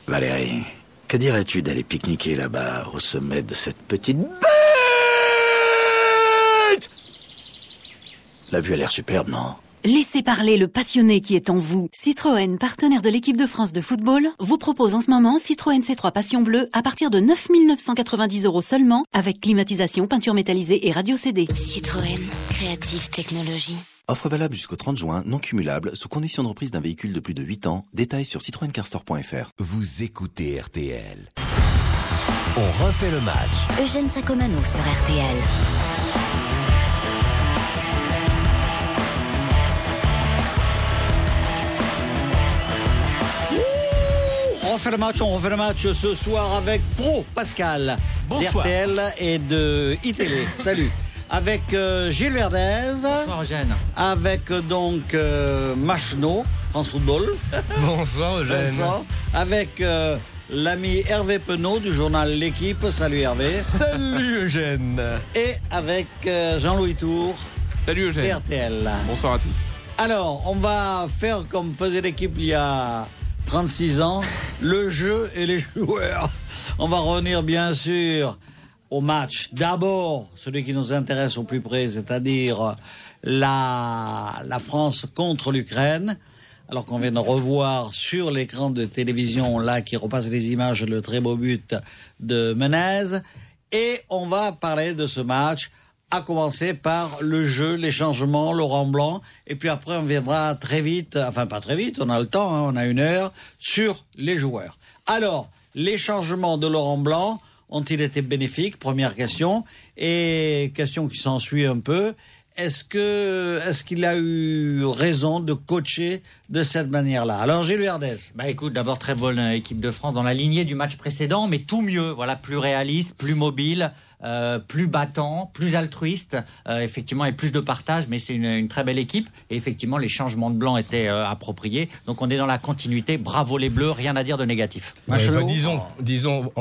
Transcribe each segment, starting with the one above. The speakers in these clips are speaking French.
Valérie, que dirais-tu d'aller pique-niquer là-bas, au sommet de cette petite bête? La vue a l'air superbe, non? Laissez parler le passionné qui est en vous. Citroën, partenaire de l'équipe de France de football, vous propose en ce moment Citroën C3 Passion Bleue à partir de 9 990 € seulement, avec climatisation, peinture métallisée et radio CD. Citroën, créative technologie. Offre valable jusqu'au 30 juin, non cumulable, sous condition de reprise d'un véhicule de plus de 8 ans. Détails sur citroencarstore.fr. Vous écoutez RTL. On refait le match. Eugène Sacomano sur RTL. On refait le match ce soir avec Pro Pascal d'RTL et de ITV. Salut. Avec Gilles Verdez. Bonsoir Eugène. Avec donc Machno, France Football. Bonsoir Eugène. Avec l'ami Hervé Penaud du journal L'Équipe. Salut Hervé. Salut Eugène. Et avec Jean-Louis Tour. Salut Eugène. RTL. Bonsoir à tous. Alors, on va faire comme faisait l'équipe il y a 36 ans, le jeu et les joueurs. On va revenir bien sûr au match. D'abord, celui qui nous intéresse au plus près, c'est-à-dire la France contre l'Ukraine. Alors qu'on vient de revoir sur l'écran de télévision, là, qui repasse les images, le très beau but de Menez. Et on va parler de ce match, à commencer par le jeu, les changements, Laurent Blanc, et puis après on viendra très vite, enfin pas très vite, on a le temps, on a 1 heure, sur les joueurs. Alors, les changements de Laurent Blanc ont-ils été bénéfiques? Première question. Et question qui s'ensuit un peu, est-ce qu'il a eu raison de coacher de cette manière-là? Alors Gilles Verdez. Écoute, d'abord très bonne équipe de France dans la lignée du match précédent, mais tout mieux, voilà, plus réaliste, plus mobile. Plus battant, plus altruiste, effectivement, et plus de partage, mais c'est une très belle équipe. Et effectivement, les changements de Blanc étaient appropriés. Donc on est dans la continuité. Bravo les Bleus, rien à dire de négatif. Disons,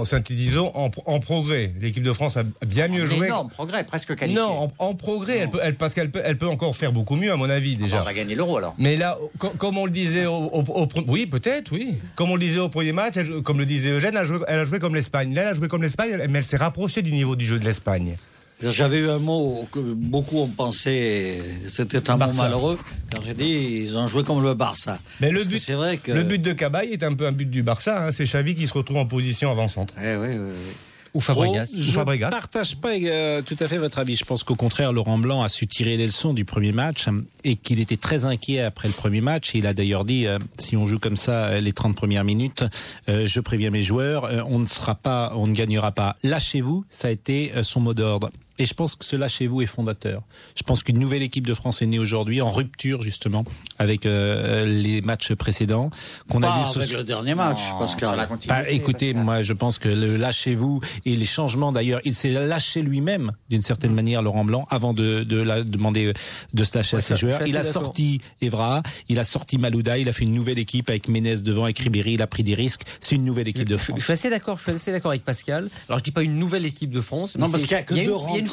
en progrès. L'équipe de France a bien mieux joué. Énorme progrès, presque qualifié. Non, en progrès, parce qu'elle peut encore faire beaucoup mieux, à mon avis, déjà. On va gagner l'Euro alors. Mais là, comme on le disait oui, peut-être, oui. Comme on le disait au premier match, comme le disait Eugène, elle a joué comme l'Espagne. Là, elle a joué comme l'Espagne, mais elle s'est rapprochée du niveau du jeu de l'Espagne. J'avais eu un mot que beaucoup ont pensé c'était un mot malheureux, car j'ai dit ils ont joué comme le Barça. Mais le but de Cabaye est un peu un but du Barça, hein. C'est Xavi qui se retrouve en position avant-centre. Oui. Ou Fabregas. Je ne partage pas tout à fait votre avis. Je pense qu'au contraire, Laurent Blanc a su tirer les leçons du premier match et qu'il était très inquiet après le premier match. Et il a d'ailleurs dit, si on joue comme ça les 30 premières minutes, je préviens mes joueurs, on ne gagnera pas. Lâchez-vous, ça a été son mot d'ordre. Et je pense que ce lâchez-vous est fondateur. Je pense qu'une nouvelle équipe de France est née aujourd'hui en rupture justement avec les matchs précédents qu'on a vu avec le dernier match, Pascal. Écoutez, moi je pense que le lâchez-vous et les changements d'ailleurs, il s'est lâché lui-même d'une certaine manière, Laurent Blanc, avant de demander de se lâcher à ses joueurs. Il a sorti Evra, il a sorti Malouda, il a fait une nouvelle équipe avec Menez devant, avec Ribéry, il a pris des risques. C'est une nouvelle équipe de France. Je suis assez d'accord avec Pascal. Alors je dis pas une nouvelle équipe de France, mais non, parce qu'il y a que deux rentrants.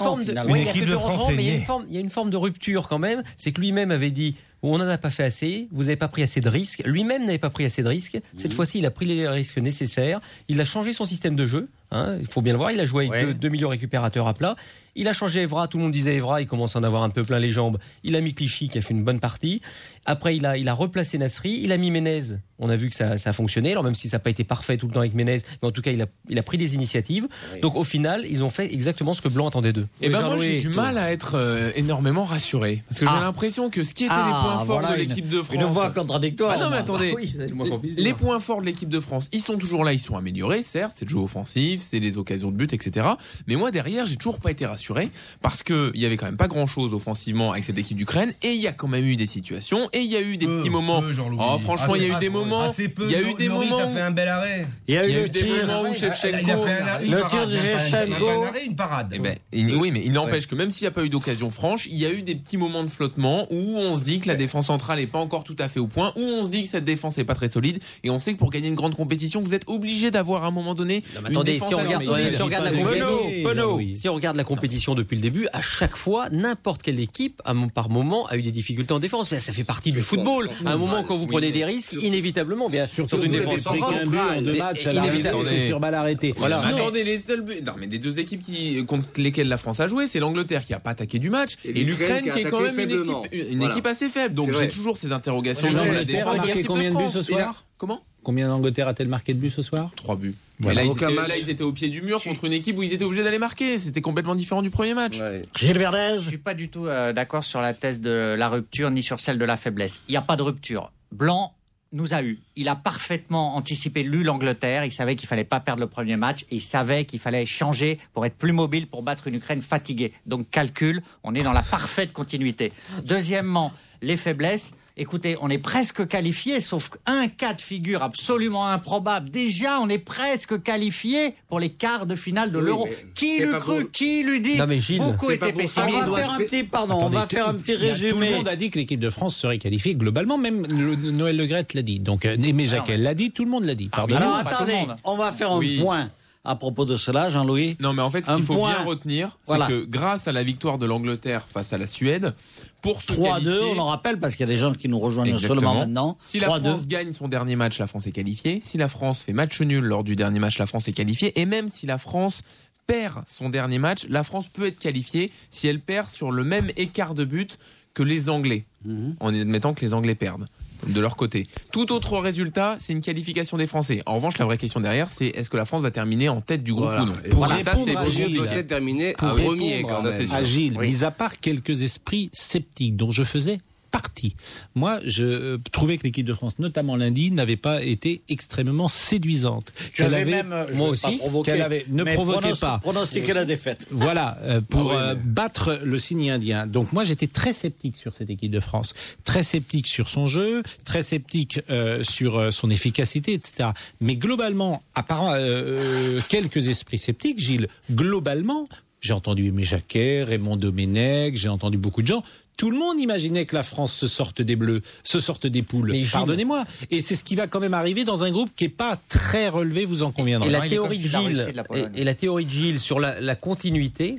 Il y a une forme de rupture quand même. C'est que lui-même avait dit on n'en a pas fait assez, vous n'avez pas pris assez de risques. Lui-même n'avait pas pris assez de risques. Cette fois-ci, il a pris les risques nécessaires. Il a changé son système de jeu. Il faut bien le voir, il a joué avec 2 milieux récupérateurs à plat. Il a changé Evra, tout le monde disait Evra, il commence à en avoir un peu plein les jambes. Il a mis Clichy qui a fait une bonne partie. Après, il a replacé Nasri, il a mis Menez. On a vu que ça a fonctionné, alors même si ça n'a pas été parfait tout le temps avec Menez, mais en tout cas, il a pris des initiatives. Oui. Donc au final, ils ont fait exactement ce que Blanc attendait d'eux. Et moi, j'ai du mal à être énormément rassuré. Parce que j'ai l'impression que ce qui était les points forts de l'équipe de France... Une voix contradictoire. Non mais attendez, les points forts de l'équipe de France, ils sont toujours là, ils sont améliorés, certes, c'est le jeu offensif, c'est les occasions de but, etc. Mais moi, derrière, j'ai toujours pas été rassuré, parce qu'il y avait quand même pas grand-chose offensivement avec cette équipe d'Ukraine, et il y a quand même eu des situations, et il y a eu des petits moments... franchement, il y a eu des moments... Il y a eu des moments ça fait un bel arrêt. Il y a eu des moments où Shevchenko... Le tir de Shevchenko... Une parade. Oui, mais il n'empêche que même s'il n'y a pas eu d'occasion franche, il y a eu des petits moments de flottement où on se dit que la défense centrale n'est pas encore tout à fait au point, où on se dit que cette défense n'est pas très solide, et on sait que pour gagner une grande compétition, vous êtes obligé d'avoir à un moment donné... Si on regarde la compétition, compétition depuis le début, à chaque fois, n'importe quelle équipe, par moment, a eu des difficultés en défense. Mais ça fait partie du football. À un moment, quand vous prenez des risques, inévitablement, bien sûr, sur une défense centrale, en 2 matchs, c'est sur balle arrêtée. Voilà. Attendez, les seuls buts. Non, mais les deux équipes contre lesquelles la France a joué, c'est l'Angleterre qui a pas attaqué du match et l'Ukraine qui est quand même une équipe assez faible. Donc j'ai toujours ces interrogations sur la défense. L'Angleterre a marqué combien de buts ce soir ? Comment ? Combien d'Angleterre a-t-elle marqué de buts ce soir ? 3 buts. Voilà. Là, ils étaient au pied du mur contre une équipe où ils étaient obligés d'aller marquer. C'était complètement différent du premier match. Gilles Verdez. Je suis pas du tout d'accord sur la thèse de la rupture ni sur celle de la faiblesse. Il n'y a pas de rupture. Blanc nous a eu. Il a parfaitement anticipé, l'Angleterre. Il savait qu'il fallait pas perdre le premier match et il savait qu'il fallait changer pour être plus mobile, pour battre une Ukraine fatiguée. Donc calcul, on est dans la parfaite continuité. Deuxièmement, les faiblesses. Écoutez, on est presque qualifié, sauf un cas de figure absolument improbable. Déjà, on est presque qualifié pour les quarts de finale de l'Euro. Qui l'eût cru ? Qui l'eût dit ? Non mais Gilles, beaucoup étaient pessimistes. On va faire un petit résumé. Tout le monde a dit que l'équipe de France serait qualifiée globalement, même Noël Le Graët l'a dit. Donc Aimé Jacquet l'a dit, tout le monde l'a dit. Alors attendez, on va faire un point à propos de cela, Jean-Louis. Non mais en fait, ce qu'il faut bien retenir, c'est que grâce à la victoire de l'Angleterre face à la Suède, pour se 3-2, qualifier, on en rappelle parce qu'il y a des gens qui nous rejoignent seulement maintenant. Si la France gagne son dernier match, la France est qualifiée. Si la France fait match nul lors du dernier match, la France est qualifiée. Et même si la France perd son dernier match, la France peut être qualifiée si elle perd sur le même écart de but que les Anglais, en admettant que les Anglais perdent de leur côté. Tout autre résultat, c'est une qualification des Français. En revanche, la vraie question derrière, c'est est-ce que la France va terminer en tête du groupe ou non ? Ça, c'est peut-être terminer premier quand même. Agile, mis à part quelques esprits sceptiques dont je faisais partie. Moi, je trouvais que l'équipe de France, notamment lundi, n'avait pas été extrêmement séduisante. Moi aussi, ne provoquait pas. Pronostiquer la défaite. Voilà, pour battre le signe indien. Donc moi, j'étais très sceptique sur cette équipe de France. Très sceptique sur son jeu, très sceptique sur son efficacité, etc. Mais globalement, à part quelques esprits sceptiques, Gilles, globalement, j'ai entendu Aimé Jacquet, Raymond Domenech, j'ai entendu beaucoup de gens. Tout le monde imaginait que la France se sorte des Bleus, se sorte des poules. Pardonnez-moi. Et c'est ce qui va quand même arriver dans un groupe qui est pas très relevé, vous en conviendrez. Et la théorie de Gilles sur la continuité,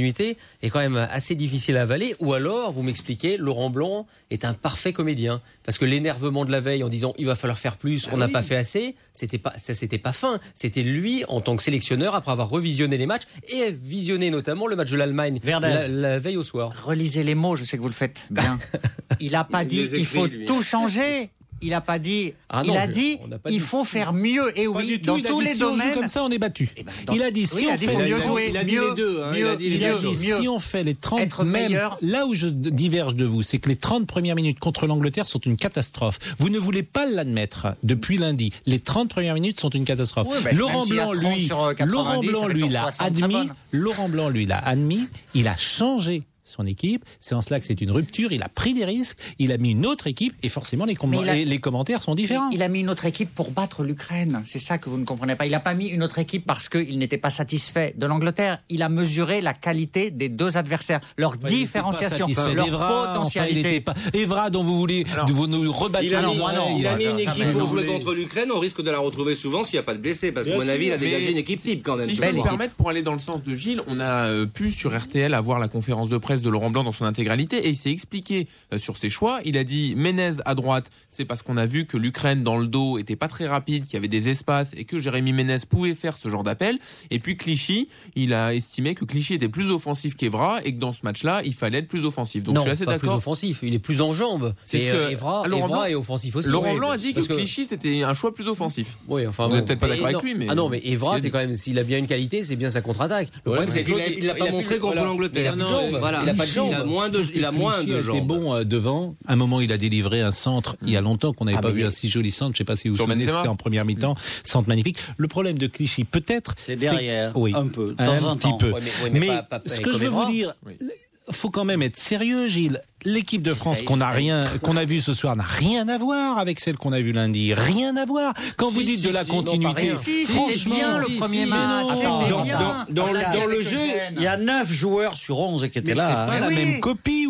est quand même assez difficile à avaler. Ou alors, vous m'expliquez, Laurent Blanc est un parfait comédien. Parce que l'énervement de la veille en disant il va falloir faire plus, on n'a pas fait assez, c'était pas fin. C'était lui, en tant que sélectionneur, après avoir revisionné les matchs et visionné notamment le match de l'Allemagne la veille au soir. Relisez les mots, je sais que vous le faites bien. Il n'a pas dit il faut tout changer. Il n'a pas dit. Il a dit il faut faire mieux. Et oui, dans tous les domaines. Comme ça, on est battu. Il a dit si on fait mieux jouer. Il a dit les deux. Il a dit si on fait les 30 même. Là où je diverge de vous, c'est que les 30 premières minutes contre l'Angleterre sont une catastrophe. Vous ne voulez pas l'admettre depuis lundi. Les 30 premières minutes sont une catastrophe. Laurent Blanc, lui, l'a admis. Laurent Blanc, lui, l'a admis. Il a changé son équipe, c'est en cela que c'est une rupture, il a pris des risques, il a mis une autre équipe et forcément les commentaires sont différents. Il a mis une autre équipe pour battre l'Ukraine, c'est ça que vous ne comprenez pas. Il n'a pas mis une autre équipe parce qu'il n'était pas satisfait de l'Angleterre, il a mesuré la qualité des deux adversaires, leur différenciation, leur potentialité. Evra dont vous voulez, vous nous rebattez. Il a mis une équipe pour jouer contre l'Ukraine, on risque de la retrouver souvent s'il n'y a pas de blessés, parce qu'à mon avis il a dégagé une équipe type quand même. Si je peux me permettre, pour aller dans le sens de Gilles, on a pu sur RTL avoir la conférence de presse de Laurent Blanc dans son intégralité et il s'est expliqué sur ses choix. Il a dit Menez à droite, c'est parce qu'on a vu que l'Ukraine dans le dos était pas très rapide, qu'il y avait des espaces et que Jérémy Menez pouvait faire ce genre d'appel. Et puis Clichy, il a estimé que Clichy était plus offensif qu'Evra et que dans ce match-là, il fallait être plus offensif. Donc non, je suis assez pas d'accord. Plus offensif, il est plus en jambes. C'est ce que Evra est offensif aussi. Laurent Blanc a dit que Clichy c'était un choix plus offensif. Oui, enfin vous n'êtes peut-être pas d'accord avec lui, mais ah non, mais Evra c'est quand même s'il a bien une qualité, c'est bien sa contre-attaque. Le problème c'est qu'il l'a pas montré contre l'Angleterre. Il a pas de jambes. Il a moins de jambes. Il était bon devant. À un moment, il a délivré un centre. Il y a longtemps qu'on n'avait pas vu un si joli centre. Je ne sais pas si vous vous souvenez, c'était en première mi-temps. Centre magnifique. Le problème de Clichy, peut-être, c'est derrière, un peu, de temps en temps. Un petit peu. Mais ce que je veux vous dire, faut quand même être sérieux, Gilles. L'équipe de France qu'on a vue ce soir n'a rien à voir avec celle qu'on a vue lundi. Rien à voir. Quand vous dites de la continuité, c'était bien le premier match. Dans le jeu, il y a 9 joueurs sur 11 qui étaient là. C'est pas la même copie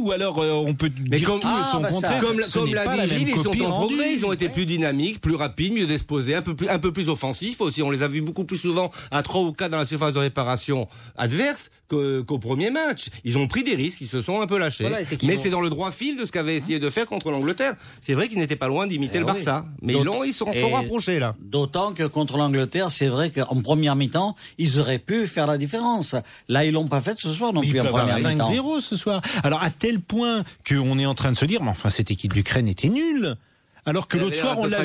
ou alors on peut dire tout et son contraire. Comme l'a dit Gilles, ils sont en progrès, ils ont été plus dynamiques, plus rapides, mieux disposés, un peu plus offensifs aussi. On les a vus beaucoup plus souvent à 3 ou 4 dans la surface de réparation adverse qu'au premier match. Ils ont pris des risques, ils se sont un peu lâchés. Voilà, mais c'est dans le droit fil de ce qu'avait essayé de faire contre l'Angleterre. C'est vrai qu'ils n'étaient pas loin d'imiter le Barça. Mais ils se sont rapprochés là. D'autant que contre l'Angleterre, c'est vrai qu'en première mi-temps, ils auraient pu faire la différence. Là, ils l'ont pas fait ce soir non plus en première mi-temps. 5-0 ce soir. Alors à tel point qu'on est en train de se dire, mais enfin cette équipe d'Ukraine était nulle. Alors que l'autre soir, on l'a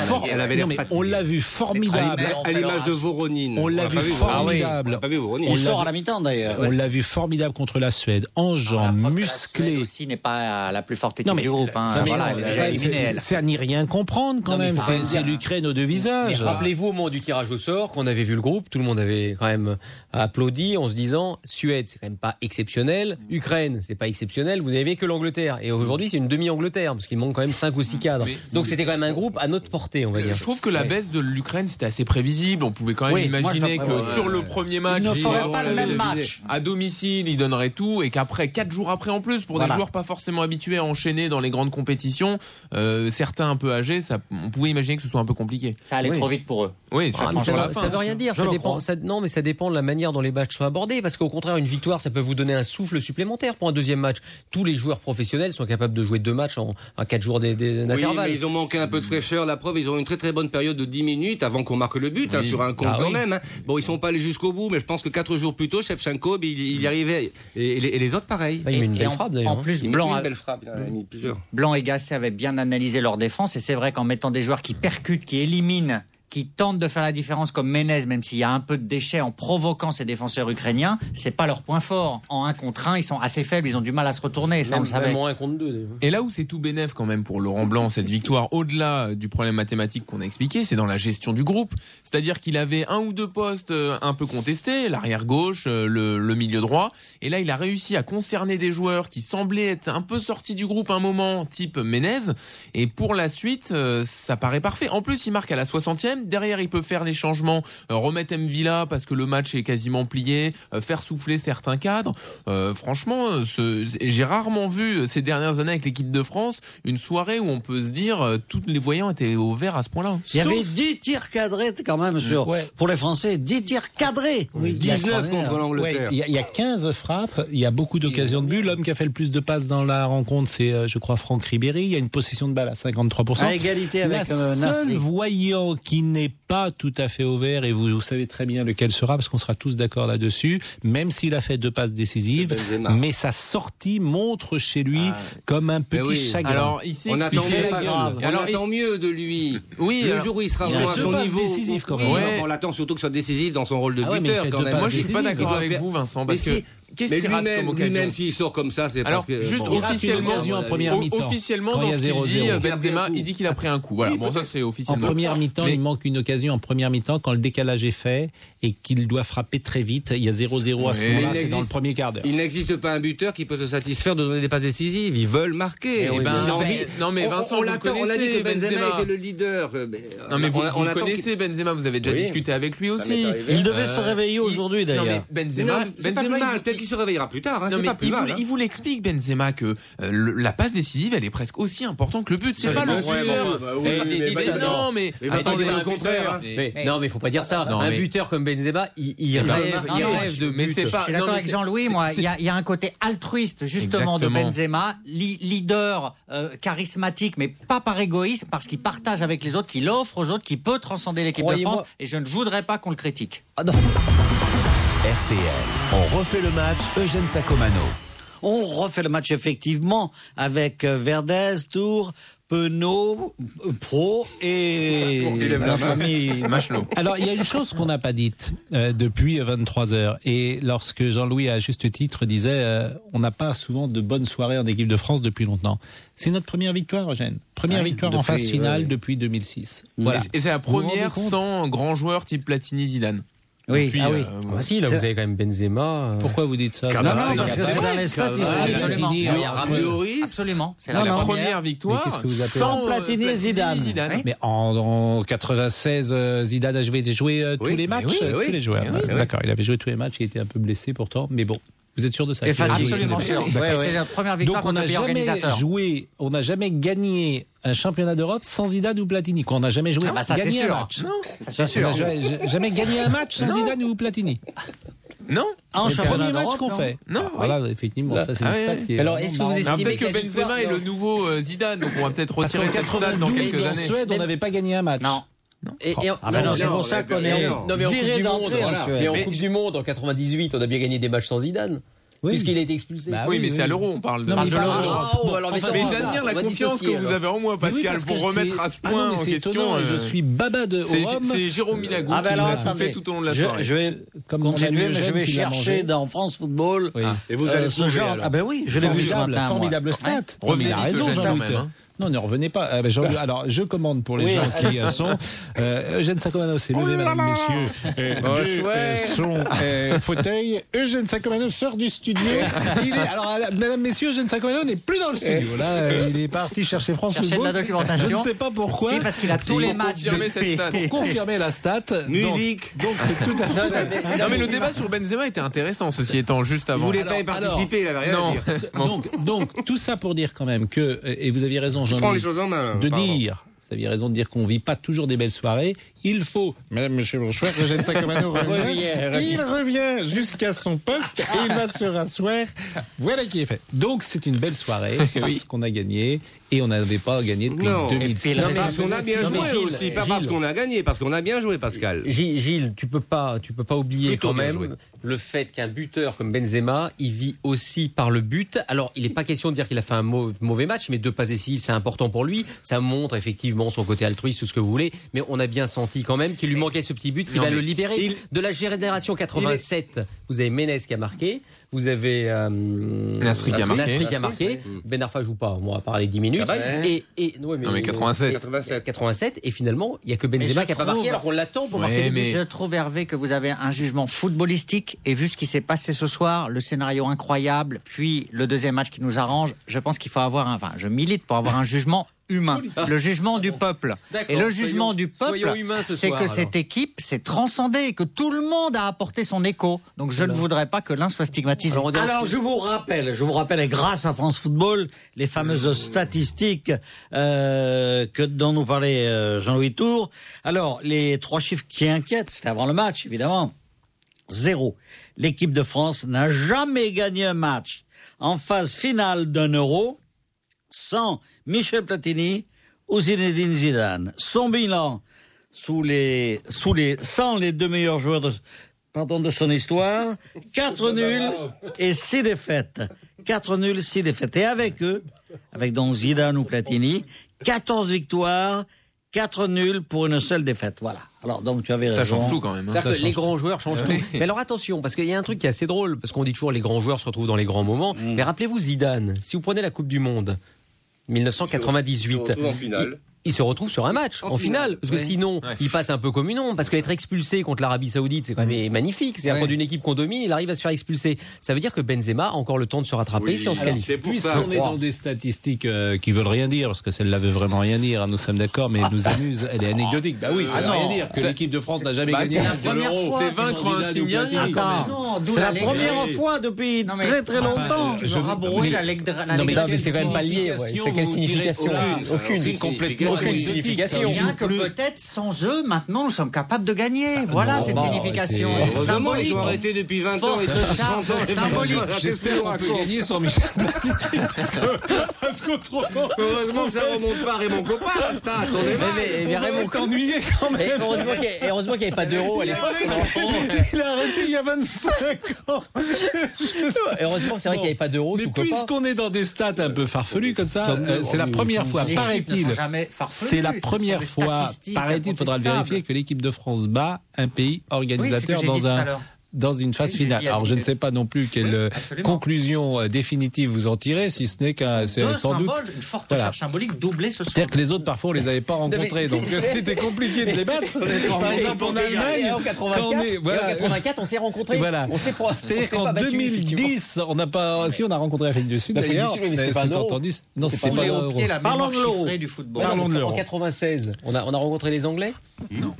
vu formidable. À l'image de Voronin. On l'a vu formidable. Il sort à la mi-temps d'ailleurs. On l'a vu formidable contre la Suède. Enjambe, musclé. La Suède aussi n'est pas la plus forte équipe du groupe. Voilà, elle est déjà éliminée. C'est à n'y rien comprendre quand même. C'est l'Ukraine aux deux visages. Rappelez-vous au moment du tirage au sort, qu'on avait vu le groupe, tout le monde avait quand même applaudi en se disant Suède, c'est quand même pas exceptionnel. Ukraine, c'est pas exceptionnel. Vous n'avez que l'Angleterre. Et aujourd'hui, c'est une demi-Angleterre parce qu'il manque quand même 5 ou 6 cadres. Donc c'était quand même un groupe à notre portée, on va dire. Je trouve que la baisse de l'Ukraine, c'était assez prévisible. On pouvait quand même imaginer que sur le premier match, il ne ferait pas le même match. À domicile, ils donneraient tout et qu'après 4 jours après en plus, pour des joueurs pas forcément habitués à enchaîner dans les grandes compétitions, certains un peu âgés, on pouvait imaginer que ce soit un peu compliqué. Ça allait trop vite pour eux. Oui, ça veut rien dire. Non, mais ça dépend de la manière dont les matchs sont abordés. Parce qu'au contraire, une victoire, ça peut vous donner un souffle supplémentaire pour un deuxième match. Tous les joueurs professionnels sont capables de jouer 2 matchs en 4 jours d'intervalle. Ils ont manqué un peu de fraîcheur. La preuve, ils ont une très très bonne période de 10 minutes avant qu'on marque le but sur un compte quand même. Bon, ils sont pas allés jusqu'au bout, mais je pense que 4 jours plus tôt, Shevchenko, il y arrivait. Et les autres, pareil. Il met une belle frappe d'ailleurs. En plus, Blanc et Gasset avaient bien analysé leur défense. Et c'est vrai qu'en mettant des joueurs qui percutent, qui éliminent, qui tentent de faire la différence comme Menez, même s'il y a un peu de déchets en provoquant ces défenseurs ukrainiens, c'est pas leur point fort. En 1 contre 1, ils sont assez faibles, ils ont du mal à se retourner, ça on le savait. Même en 1 contre 2. Et là où c'est tout bénef quand même pour Laurent Blanc, cette victoire, au-delà du problème mathématique qu'on a expliqué, c'est dans la gestion du groupe. C'est-à-dire qu'il avait 1 ou 2 postes un peu contestés, l'arrière gauche, le milieu droit, et là il a réussi à concerner des joueurs qui semblaient être un peu sortis du groupe un moment, type Menez, et pour la suite, ça paraît parfait. En plus, il marque à la 60e, derrière il peut faire les changements, remettre M'Vila parce que le match est quasiment plié, faire souffler certains cadres. Franchement, j'ai rarement vu ces dernières années avec l'équipe de France une soirée où on peut se dire tous les voyants étaient au vert à ce point-là. Il y avait 10 tirs cadrés quand même pour les Français, 10 tirs cadrés. 19 contre l'Angleterre. Il y a 15 frappes, il y a beaucoup d'occasions de but. L'homme qui a fait le plus de passes dans la rencontre, c'est je crois Franck Ribéry. Il y a une possession de balle à 53%. À égalité avec Nasri. Le seul voyant qui n'est pas tout à fait au vert, et vous savez très bien lequel sera, parce qu'on sera tous d'accord là-dessus, même s'il a fait 2 passes décisives, mais sa sortie montre chez lui comme un petit chagrin. Alors, on attend mieux de lui. Oui, le jour où il sera vraiment à son niveau. Décisif, quand même. On l'attend surtout que ce soit décisif dans son rôle de buteur quand même. Moi, je suis pas d'accord avec vous, Vincent, parce que qu'est-ce qu'il rate comme occasion ? Lui-même, s'il sort comme ça, c'est parce que... Juste officiellement, dans ce qu'il dit, Benzema, il dit qu'il a pris un coup. Voilà, bon, ça c'est officiellement. En première mi-temps, il manque une occasion en première mi-temps quand le décalage est fait et qu'il doit frapper très vite. Il y a 0-0 à ce moment-là, c'est dans le premier quart d'heure. Il n'existe pas un buteur qui peut se satisfaire de donner des passes décisives. Ils veulent marquer. Non mais Vincent, vous connaissez, on a dit que Benzema était le leader. Non mais vous connaissez Benzema, vous avez déjà discuté avec lui aussi. Il devait se réveiller aujourd'hui d'ailleurs. Non mais Benzema, peut-être qu'il se réveillera plus tard. C'est pas plus mal. Il vous l'explique Benzema que la passe décisive, elle est presque aussi importante que le but. C'est pas le buteur. Non mais attendez, c'est le contraire. Non mais il faut pas dire ça. Un buteur comme Benzema, il rêve de but. Je suis d'accord avec Jean-Louis, moi, il y a un côté altruiste justement de Benzema, leader charismatique, mais pas par égoïsme, parce qu'il partage avec les autres, qu'il offre aux autres, qu'il peut transcender l'équipe de France, et je ne voudrais pas qu'on le critique. RTL, on refait le match, Eugène Sacomano. On refait le match effectivement avec Verdez, Tour, Penaud, Pro et notre ami Machelot. Alors, il y a une chose qu'on n'a pas dite depuis 23 heures. Et lorsque Jean-Louis, à juste titre, disait on n'a pas souvent de bonnes soirées en équipe de France depuis longtemps. C'est notre première victoire, Eugène. Première victoire en phase finale depuis 2006. Voilà. Et c'est la première sans grand joueur type Platini-Zidane. Oui, puis, si, là, vous avez quand même Benzema. Pourquoi vous dites ça? Non, parce que c'est dans les statistiques. Absolument. C'est la première victoire sans Platini et Zidane. Mais en 96, Zidane a joué tous les matchs, tous les joueurs. D'accord, il avait joué tous les matchs, il était un peu blessé pourtant, mais bon. Vous êtes sûr de ça? Absolument sûr. C'est la première victoire contre le pays organisateur. On n'a jamais gagné un championnat d'Europe sans Zidane ou Platini. On n'a jamais joué gagné un match. Non, ça c'est sûr. On n'a jamais gagné un match sans Zidane ou Platini. Non, le premier match qu'on fait. Non, voilà, effectivement, ça c'est une stat qui est. Alors, est-ce que vous estimez que Benzema est le nouveau Zidane, donc on va peut-être retirer cette stat dans quelques années. En Suède, on n'avait pas gagné un match. Non. C'est pour ça qu'on est viré d'entrée en Suède. Mais en Coupe du Monde, en 98, on a bien gagné des matchs sans Zidane. Oui. Puisqu'il a été expulsé. Oui, mais c'est à l'Euro, on parle de l'Euro. Mais j'admire la confiance que vous avez en moi, Pascal, pour remettre à ce point en question. Je suis baba de Rome. C'est Jérôme Milagou qui l'a fait tout au long de la soirée. Je vais continuer, mais je vais chercher dans France Football. Et vous allez ce genre. Ah ben oui, je l'ai vu ce matin. Formidable stat. Revenez, il a raison, Jean-Louis. Non, ne revenez pas. Alors, je commande pour les gens qui sont. Eugène Sacomano s'est levé, mesdames, messieurs, de son fauteuil. Eugène Sacomano sort du studio. Alors, mesdames, messieurs, Eugène Sacomano n'est plus dans le studio. Là, il est parti chercher France Football. Chercher de la documentation. Je ne sais pas pourquoi. C'est parce qu'il a tous les matchs pour confirmer la stat. Musique. Donc, c'est tout à fait. Non, mais le débat sur Benzema était intéressant, ceci étant, juste avant. Vous voulez pas y participer, il avait rien à dire. Donc, tout ça pour dire quand même que, et vous aviez raison, prends les choses en main. vous aviez raison de dire qu'on vit pas toujours des belles soirées. Il faut, mesdames, messieurs, bonsoir, Eugène Sacomano revient. Il revient jusqu'à son poste et il va se rasseoir. Voilà qui est fait. Donc, c'est une belle soirée parce qu'on a gagné et on n'avait pas gagné depuis 2006. Non, mais parce qu'on a bien joué aussi, pas parce qu'on a gagné, parce qu'on a bien joué, Pascal. Gilles, tu peux pas oublier Plutôt quand bien même joué. le fait qu'un buteur comme Benzema, il vit aussi par le but. Alors, il n'est pas question de dire qu'il a fait un mauvais match, mais 2 passes décisives, c'est important pour lui. Ça montre effectivement son côté altruiste, tout ce que vous voulez, mais on a bien senti quand même qu'il lui manquait ce petit but qui va le libérer de la génération 87. Vous avez Ménez qui a marqué. Vous avez Nasri qui a marqué. Ben Arfa joue pas, on va parler 10 minutes. Non mais 87 et finalement il y a que Benzema qui a pas marqué alors qu'on l'attend pour marquer. Mais je trouve, Hervé, que vous avez un jugement footballistique et vu ce qui s'est passé ce soir, le scénario incroyable, puis le deuxième match qui nous arrange, je pense qu'il faut avoir je milite pour avoir un jugement humain, le jugement du peuple. Et le jugement du peuple, c'est que cette équipe s'est transcendée, que tout le monde a apporté son écho. Donc je ne voudrais pas que l'un soit stigmatisé. Alors je vous rappelle, et grâce à France Football, les fameuses statistiques dont nous parlait Jean-Louis Tour. Alors les 3 chiffres qui inquiètent, c'était avant le match évidemment. 0. L'équipe de France n'a jamais gagné un match en phase finale d'un Euro sans Michel Platini ou Zinedine Zidane. Son bilan sans les 2 meilleurs joueurs de son histoire, 4 nuls et 6 défaites. 4 nuls, 6 défaites. Et avec eux, avec donc Zidane ou Platini, 14 victoires, 4 nuls pour une seule défaite. Voilà. Alors donc tu avais raison. Ça change tout quand même. C'est-à-dire que les grands joueurs changent tout. Mais alors attention, parce qu'il y a un truc qui est assez drôle, parce qu'on dit toujours les grands joueurs se retrouvent dans les grands moments. Mais rappelez-vous Zidane, si vous prenez la Coupe du Monde 1998, il se retrouve sur un match en finale, parce que sinon il passe un peu comme une ombre, parce qu'être expulsé contre l'Arabie Saoudite c'est quand même magnifique, c'est contre une équipe qu'on domine, il arrive à se faire expulser. Ça veut dire que Benzema a encore le temps de se rattraper si on se qualifie. Puisqu'on est dans des statistiques qui veulent rien dire, parce que celle-là veut vraiment rien dire, nous sommes d'accord, mais elle nous amuse, elle est anecdotique. Bah oui, ça veut rien dire que l'équipe de France n'a jamais gagné de l'Euro. C'est vaincre un signal. C'est la première fois depuis très très longtemps. Mais c'est quand même pas lié. C'est quelle signification? Aucune. C'est complètement aucune signification. Bien que peut-être sans eux, maintenant nous sommes capables de gagner. Voilà cette signification. Symbolique. Ils ont arrêté depuis 20 ans. Symbolique. J'espère qu'on peut gagner sans Michel Platini. Parce qu'autrement. Heureusement que ça remonte pas à Raymond Coppa, la stat. Mais Raymond ennuyé quand même. Heureusement qu'il n'y avait pas d'euros à l'époque. Il a arrêté il y a 25 ans. Heureusement que c'est vrai qu'il n'y avait pas d'euros sous Coppa. Mais puisqu'on est dans des stats un peu farfelus comme ça, c'est la première fois, paraît-il. C'est la première fois, paraît-il, il faudra le vérifier, que l'équipe de France bat un pays organisateur dans une phase finale. Alors je ne sais pas non plus quelle conclusion définitive vous en tirez, si ce n'est qu'un sans doute une forte charge symbolique doublée ce soir. C'est-à-dire que les autres parfois on les avait pas rencontrés, donc c'était compliqué de les battre. Par exemple en Allemagne, en 84 on s'est rencontrés. Voilà. C'est-à-dire qu'en 2010 on n'a pas, si on a rencontré l'Afrique du Sud d'ailleurs. C'est entendu. Non, c'était pas l'Euro. Parlons de l'Euro du football. En 96 on a rencontré les Anglais. Non.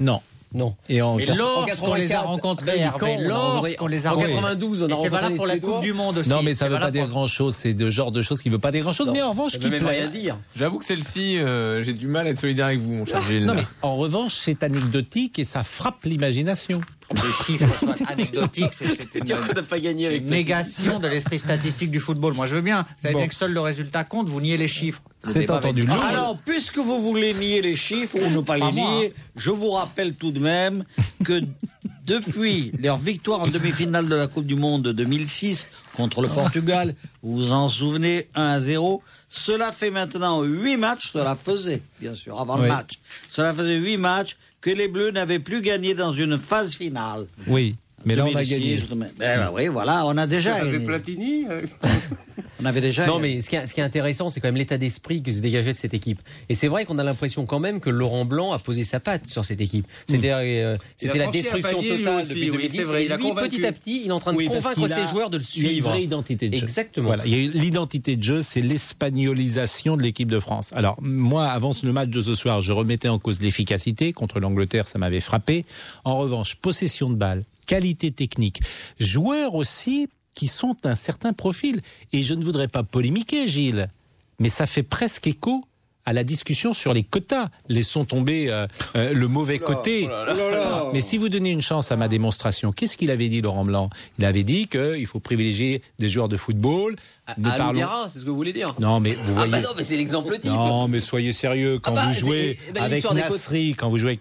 Non. Et lorsqu'on les a rencontrés, Hervé, lorsqu'on les a rencontrés. En 92, on a rencontré. C'est valable pour la Coupe du Monde aussi. Non, mais ça veut pas dire grand-chose. C'est le genre de choses qui veut pas dire grand-chose. Mais en revanche, qui plaît. Rien dire. J'avoue que celle-ci, j'ai du mal à être solidaire avec vous, mon cher Gilles. Non, mais en revanche, c'est anecdotique et ça frappe l'imagination. Les chiffres soient anecdotiques, c'est une négation de l'esprit statistique du football. Moi, je veux bien. Vous savez bien que seul le résultat compte, vous niez les chiffres. C'est entendu. Alors, puisque vous voulez nier les chiffres ou ne pas les nier, je vous rappelle tout de même que depuis leur victoire en demi-finale de la Coupe du Monde de 2006 contre le Portugal, vous vous en souvenez, 1-0, cela fait maintenant 8 matchs, cela faisait, bien sûr, avant le match, cela faisait 8 matchs que les Bleus n'avaient plus gagné dans une phase finale. Oui, mais là on a gagné. Oui, voilà, on a déjà avec Platini. On avait déjà. Non, mais ce qui est intéressant, c'est quand même l'état d'esprit que se dégageait de cette équipe. Et c'est vrai qu'on a l'impression quand même que Laurent Blanc a posé sa patte sur cette équipe. C'était la destruction totale depuis 2010. Vrai, et lui, petit à petit, il est en train de convaincre ses joueurs de le suivre. Il y a une vraie identité de jeu. Exactement. Voilà, il y a l'identité de jeu, c'est l'espagnolisation de l'équipe de France. Alors, moi, avant le match de ce soir, je remettais en cause l'efficacité. Contre l'Angleterre, ça m'avait frappé. En revanche, possession de balle, qualité technique, joueurs aussi qui sont un certain profil. Et je ne voudrais pas polémiquer, Gilles, mais ça fait presque écho à la discussion sur les quotas. Laissons tomber le mauvais côté. Mais si vous donnez une chance à ma démonstration, qu'est-ce qu'il avait dit, Laurent Blanc ? Il avait dit qu'il faut privilégier des joueurs de football. Loudiara, c'est ce que vous voulez dire. Non, mais vous voyez. Non, mais c'est l'exemple type. Non, mais soyez sérieux. Quand vous jouez avec Nasri,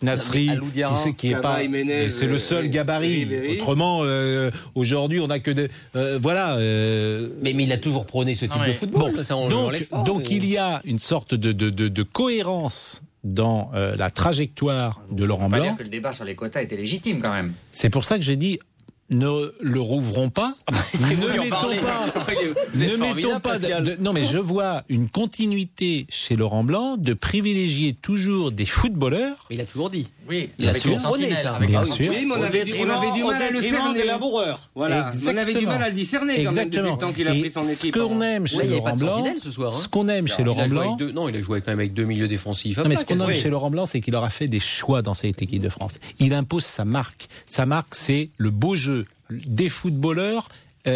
qui est pas, c'est le seul gabarit. Autrement, aujourd'hui, on n'a que des, voilà. Mais il a toujours prôné ce type de football. Bon, ça, donc il y a une sorte de cohérence dans la trajectoire de Laurent Blanc. On peut pas dire que le débat sur les quotas était légitime quand même. C'est pour ça que j'ai dit. Ne le rouvrons pas. Ne mettons pas. Non, mais je vois une continuité chez Laurent Blanc de privilégier toujours des footballeurs. Mais il a toujours dit. Oui, il a toujours prôné ça. Bien sûr. Oui, mais on avait du mal à le cerner. Des laboureurs. Voilà. On avait du mal à le discerner quand même depuis le temps qu'il a pris son équipe. Ce qu'on aime chez Laurent Blanc, ce qu'on aime chez Laurent Blanc, non, il a joué quand même avec 2 milieux défensifs. Non, mais ce qu'on aime chez Laurent Blanc, c'est qu'il aura fait des choix dans cette équipe de France. Il impose sa marque. Sa marque, c'est le beau jeu des footballeurs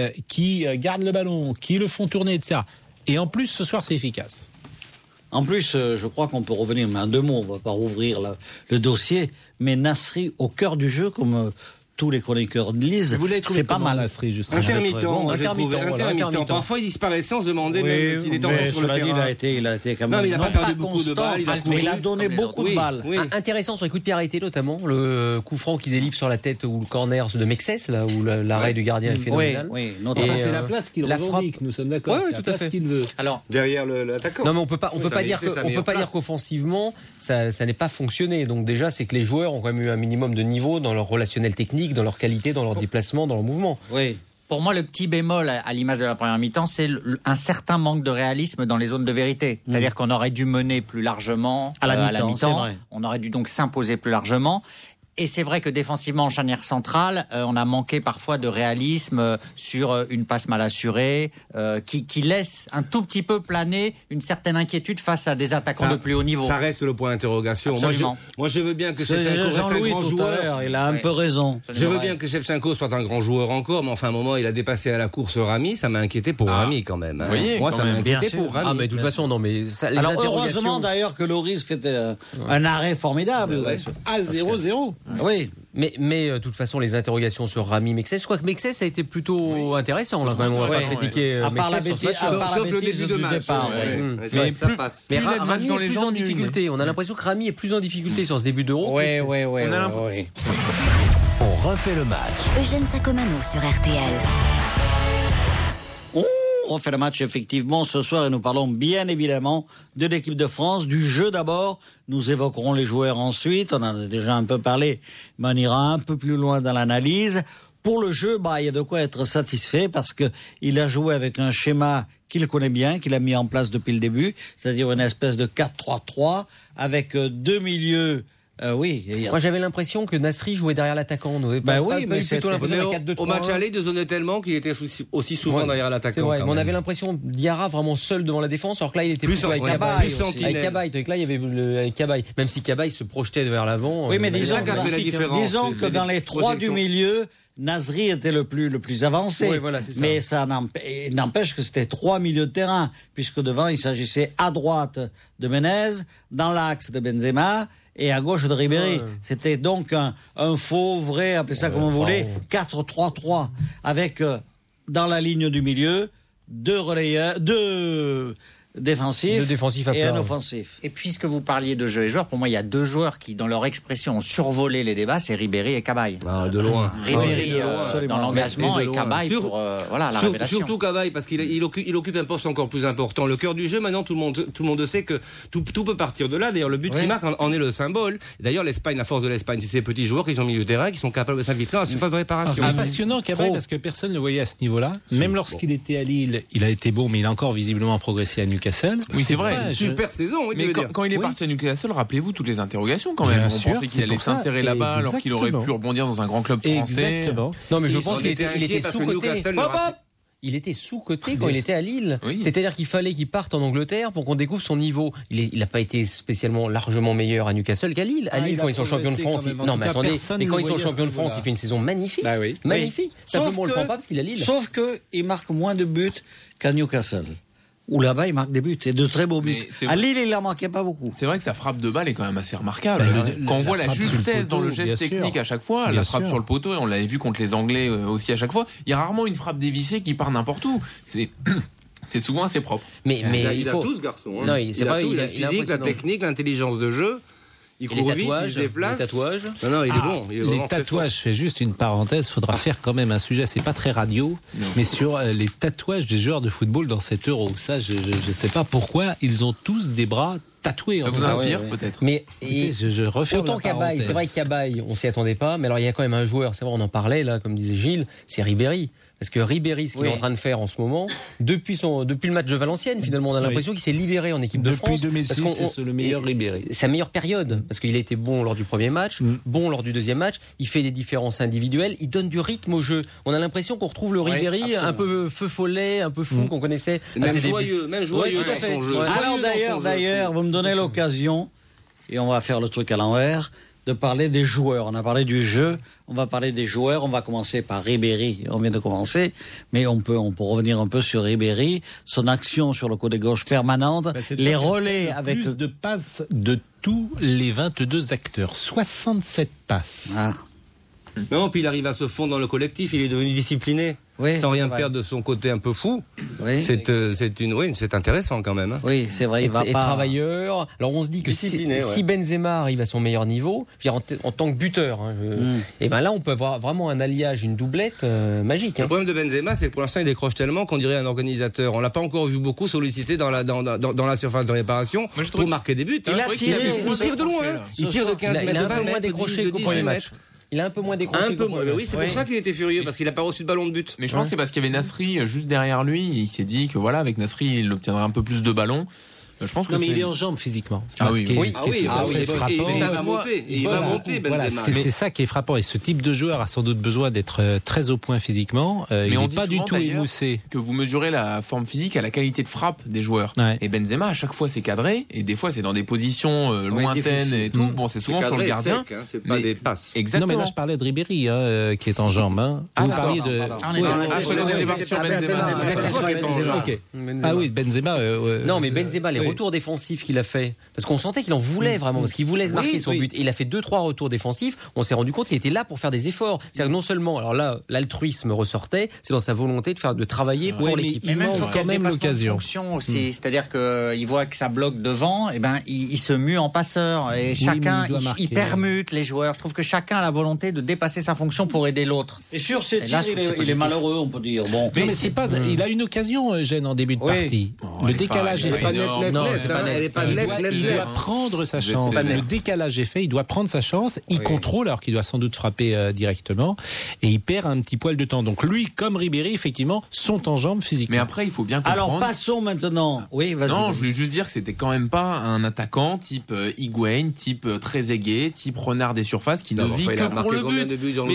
qui gardent le ballon, qui le font tourner, etc. Et en plus, ce soir, c'est efficace. En plus, je crois qu'on peut revenir, mais en 2 mots, on ne va pas rouvrir le dossier, mais Nasri au cœur du jeu, comme tous les chroniqueurs disent, c'est pas mal. Nasri, justement. Intermittent. Parfois, il disparaissait, on se demandait même s'il était encore sur le terrain. Il a été quand même. Non, mais il n'a pas perdu beaucoup de balles. Il a donné beaucoup de balles. Intéressant sur les coups de pied arrêtés, notamment. Le coup franc qui délivre sur la tête ou le corner de Mexès, là, où l'arrêt du gardien est phénoménal. Oui, c'est la place qu'il revendique, nous sommes d'accord. Oui, tout à fait. Qu'il veut. Alors, derrière l'attaquant. Non, mais on peut pas dire qu'offensivement, ça n'est pas fonctionné. Donc déjà, c'est que les joueurs ont quand même eu un minimum de niveau dans leur relationnel technique, dans leur qualité, dans leur déplacement, dans leur mouvement. Oui. Pour moi, le petit bémol à l'image de la première mi-temps, c'est un certain manque de réalisme dans les zones de vérité. C'est-à-dire qu'on aurait dû mener plus largement à la mi-temps. On aurait dû donc s'imposer plus largement. Et c'est vrai que défensivement, en charnière centrale, on a manqué parfois de réalisme sur une passe mal assurée, qui laisse un tout petit peu planer une certaine inquiétude face à des attaquants de plus haut niveau. Ça reste le point d'interrogation. Moi, je veux bien que Shevchenko reste un grand joueur. Il a un peu raison. Je veux bien que Shevchenko soit un grand joueur encore, mais enfin, à un moment, il a dépassé à la course Rami. Ça m'a inquiété pour Rami quand même. Moi, ça m'a inquiété pour Rami. Ah, mais de toute façon, non, mais ça, les alors, heureusement d'ailleurs que Loris fait un arrêt formidable. À 0-0. Oui. Mais de toute façon, les interrogations sur Rami Mexès, je crois que Mexès a été plutôt intéressant là quand même. On va pas critiquer Mexès sauf le début de match. Mais ça passe. Mais Rami est plus en difficulté. On a l'impression que Rami est plus en difficulté sur ce début d'Euro. Oui. On refait le match. Eugène Sacomano sur RTL. On refait le match effectivement ce soir et nous parlons bien évidemment de l'équipe de France, du jeu d'abord. Nous évoquerons les joueurs ensuite. On en a déjà un peu parlé, mais on ira un peu plus loin dans l'analyse. Pour le jeu, il y a de quoi être satisfait parce que il a joué avec un schéma qu'il connaît bien, qu'il a mis en place depuis le début, c'est-à-dire une espèce de 4-3-3 avec 2 milieux Oui. Moi, j'avais l'impression que Nasri jouait derrière l'attaquant. Oui, mais plutôt l'impression au match aller, il donnait tellement qu'il était aussi souvent derrière l'attaquant. C'est vrai, mais on avait l'impression Diarra vraiment seul devant la défense, alors que là, il était plus avec Cabaye. Avec Cabaye, donc là, il y avait Cabaye. Même si Cabaye se projetait vers l'avant. Oui, mais disons que dans les trois du milieu, Nasri était le plus avancé. Oui, voilà, c'est ça. Mais ça n'empêche que c'était 3 milieux de terrain, puisque devant, il s'agissait à droite de Menez, dans l'axe de Benzema, et à gauche de Ribéry. Ouais. C'était donc un faux, vrai, appelez ça comme vous voulez, 4-3-3, avec, dans la ligne du milieu, 2 relayeurs, 2 défensifs et un offensif. Et puisque vous parliez de jeu et joueurs, pour moi, il y a 2 joueurs qui, dans leur expression, ont survolé les débats, c'est Ribéry et Cabaye. De loin. Ribéry dans l'engagement et Cabaye pour la révélation. Surtout Cabaye, parce qu'il occupe un poste encore plus important. Le cœur du jeu, maintenant, tout le monde sait que tout peut partir de là. D'ailleurs, le but qu'il marque en est le symbole. D'ailleurs, l'Espagne, la force de l'Espagne, c'est ces petits joueurs qui sont au milieu de terrain, qui sont capables de s'infiltrer en surface de réparation. C'est passionnant, Cabaye, parce que personne ne le voyait à ce niveau-là. Même lorsqu'il était à Lille, il a été bon, mais il a encore visiblement progressé à Newcastle. Oui, c'est vrai. Super saison. Mais quand il est parti à Newcastle, rappelez-vous toutes les interrogations quand même. On pensait qu'il allait s'intéresser là-bas alors qu'il aurait pu rebondir dans un grand club français. Exactement. Non, mais je pense qu'il était sous-coté. Il était sous-coté quand il était à Lille. Oui. C'est-à-dire qu'il fallait qu'il parte en Angleterre pour qu'on découvre son niveau. Il n'a pas été spécialement largement meilleur à Newcastle qu'à Lille. À Lille, quand ils sont champions de France, non mais attendez, mais quand ils sont champions de France, il fait une saison magnifique. Magnifique. Simplement, on le prend pas parce qu'il est à Lille. Sauf qu'il marque moins de buts qu'à Newcastle. Où là-bas, il marque des buts, et de très beaux buts. À Lille, il n'en marquait pas beaucoup. C'est vrai que sa frappe de balle est quand même assez remarquable. Quand on voit la justesse dans le geste technique à chaque fois, la frappe sur le poteau, et on l'avait vu contre les Anglais aussi à chaque fois, il y a rarement une frappe dévissée qui part n'importe où. C'est souvent assez propre. Il a tout ce garçon. Non, il a tout, il a le physique, la technique, l'intelligence de jeu. Il court vite, il se déplace. Les tatouages. Non, il est bon. Les tatouages, je fais juste une parenthèse, faudra faire quand même un sujet, c'est pas très radio, mais sur les tatouages des joueurs de football dans cet Euro. Ça, je sais pas pourquoi, ils ont tous des bras tatoués. Ça vous inspire peut-être. Mais je referme autant Cabaye, c'est vrai que Cabaye, on s'y attendait pas, mais alors il y a quand même un joueur, c'est vrai, on en parlait là, comme disait Gilles, c'est Ribéry. Parce que Ribéry, ce qu'il est en train de faire en ce moment, depuis le match de Valenciennes, finalement, on a l'impression qu'il s'est libéré en équipe de France. Depuis 2006, c'est le meilleur Ribéry. Sa meilleure période, parce qu'il a été bon lors du premier match, bon lors du deuxième match, il fait des différences individuelles, il donne du rythme au jeu. On a l'impression qu'on retrouve le Ribéry un peu feu follet, un peu fou, qu'on connaissait. Même joyeux dans son jeu. Alors d'ailleurs, vous me donnez l'occasion, et on va faire le truc à l'envers, de parler des joueurs. On a parlé du jeu, on va parler des joueurs. On va commencer par Ribéry. On vient de commencer, mais on peut revenir un peu sur Ribéry, son action sur le côté gauche permanente, les relais avec plus de passes de tous les 22 acteurs, 67 passes. Non, puis il arrive à se fondre dans le collectif. Il est devenu discipliné. Sans rien perdre de son côté un peu fou. C'est intéressant quand même. Oui, c'est vrai. Il va pas. Travailleur. Alors on se dit que si Benzema arrive à son meilleur niveau, je veux dire, en tant que buteur, et ben là on peut avoir vraiment un alliage, une doublette magique. Le problème de Benzema, c'est que pour l'instant il décroche tellement qu'on dirait un organisateur. On l'a pas encore vu beaucoup sollicité dans la surface de réparation pour marquer des buts. Il tire de loin. Il tire de 15 mètres, de 20 mètres, de 10 mètres. Il a un peu moins décroché. Oui, c'est pour ça qu'il était furieux, parce qu'il n'a pas reçu de ballon de but. Mais je pense que c'est parce qu'il y avait Nasri juste derrière lui. Il s'est dit que voilà, avec Nasri, il obtiendrait un peu plus de ballons. Je pense que mais il est en jambes physiquement. Il va monter. C'est ça qui est frappant. Et ce type de joueur a sans doute besoin d'être très au point physiquement. Il n'est pas du tout émoussé. Que vous mesurez la forme physique à la qualité de frappe des joueurs. Et Benzema, à chaque fois, c'est cadré. Et des fois, c'est dans des positions lointaines et tout. Bon, c'est souvent sur le gardien. C'est pas des passes. Exactement. Non, mais là, je parlais de Ribéry, qui est en jambes. Vous parliez de. Ah oui, Benzema. Non, mais Benzema, les retours défensifs qu'il a fait, parce qu'on sentait qu'il en voulait vraiment, parce qu'il voulait marquer son but, et il a fait 2-3 retours défensifs. On s'est rendu compte qu'il était là pour faire des efforts. C'est-à-dire que non seulement, alors là, l'altruisme ressortait, c'est dans sa volonté de travailler pour l'équipe. Mais même sur quand même l'occasion. C'est-à-dire que il voit que ça bloque devant, et ben il se mue en passeur, et chacun il permute les joueurs. Je trouve que chacun a la volonté de dépasser sa fonction pour aider l'autre. Et sur ces tirs, il est malheureux, on peut dire. Bon, mais c'est pas. Il a une occasion, Gênes, en début de partie. Le décalage est fait. nette. Elle n'est pas nette. Il doit prendre sa chance. Le décalage est fait, il doit prendre sa chance. Il contrôle, alors qu'il doit sans doute frapper directement. Et il perd un petit poil de temps. Donc lui, comme Ribéry, effectivement, sont en jambes physiquement. Mais après, il faut bien comprendre. Alors passons maintenant. Oui, vas-y. Non, je voulais juste dire que c'était quand même pas un attaquant type Higuaín, type Trezeguet, type renard des surfaces qui ne vit que pour le but. Mais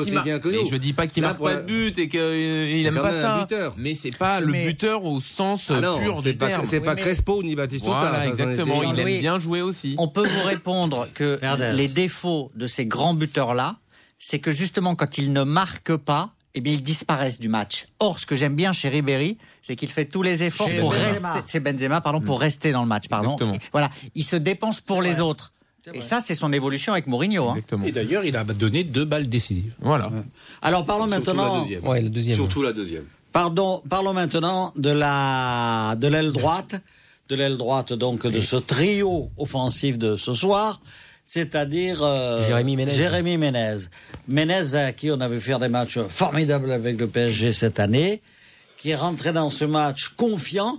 je dis pas qu'il marque pas de but et qu'il aime pas ça. Mais c'est pas le buteur au sens pur du terme. C'est pas Crespo ni Batistuta. Voilà, exactement. Il aime bien jouer aussi. On peut vous répondre que les défauts de ces grands buteurs-là, c'est que justement quand ils ne marquent pas, eh bien, ils disparaissent du match. Or, ce que j'aime bien chez Ribéry, c'est qu'il fait tous les efforts chez Benzema, pour rester dans le match, Et, voilà. Il se dépense pour les autres. Et ça, c'est son évolution avec Mourinho. Et d'ailleurs, il a donné 2 balles décisives. Voilà. Ouais. Alors, parlons maintenant. La deuxième. Surtout la deuxième. Parlons maintenant de l'aile droite. De l'aile droite, donc, de ce trio offensif de ce soir. C'est-à-dire Jérémy Ménez. Ménez, à qui on avait fait des matchs formidables avec le PSG cette année, qui est rentré dans ce match confiant,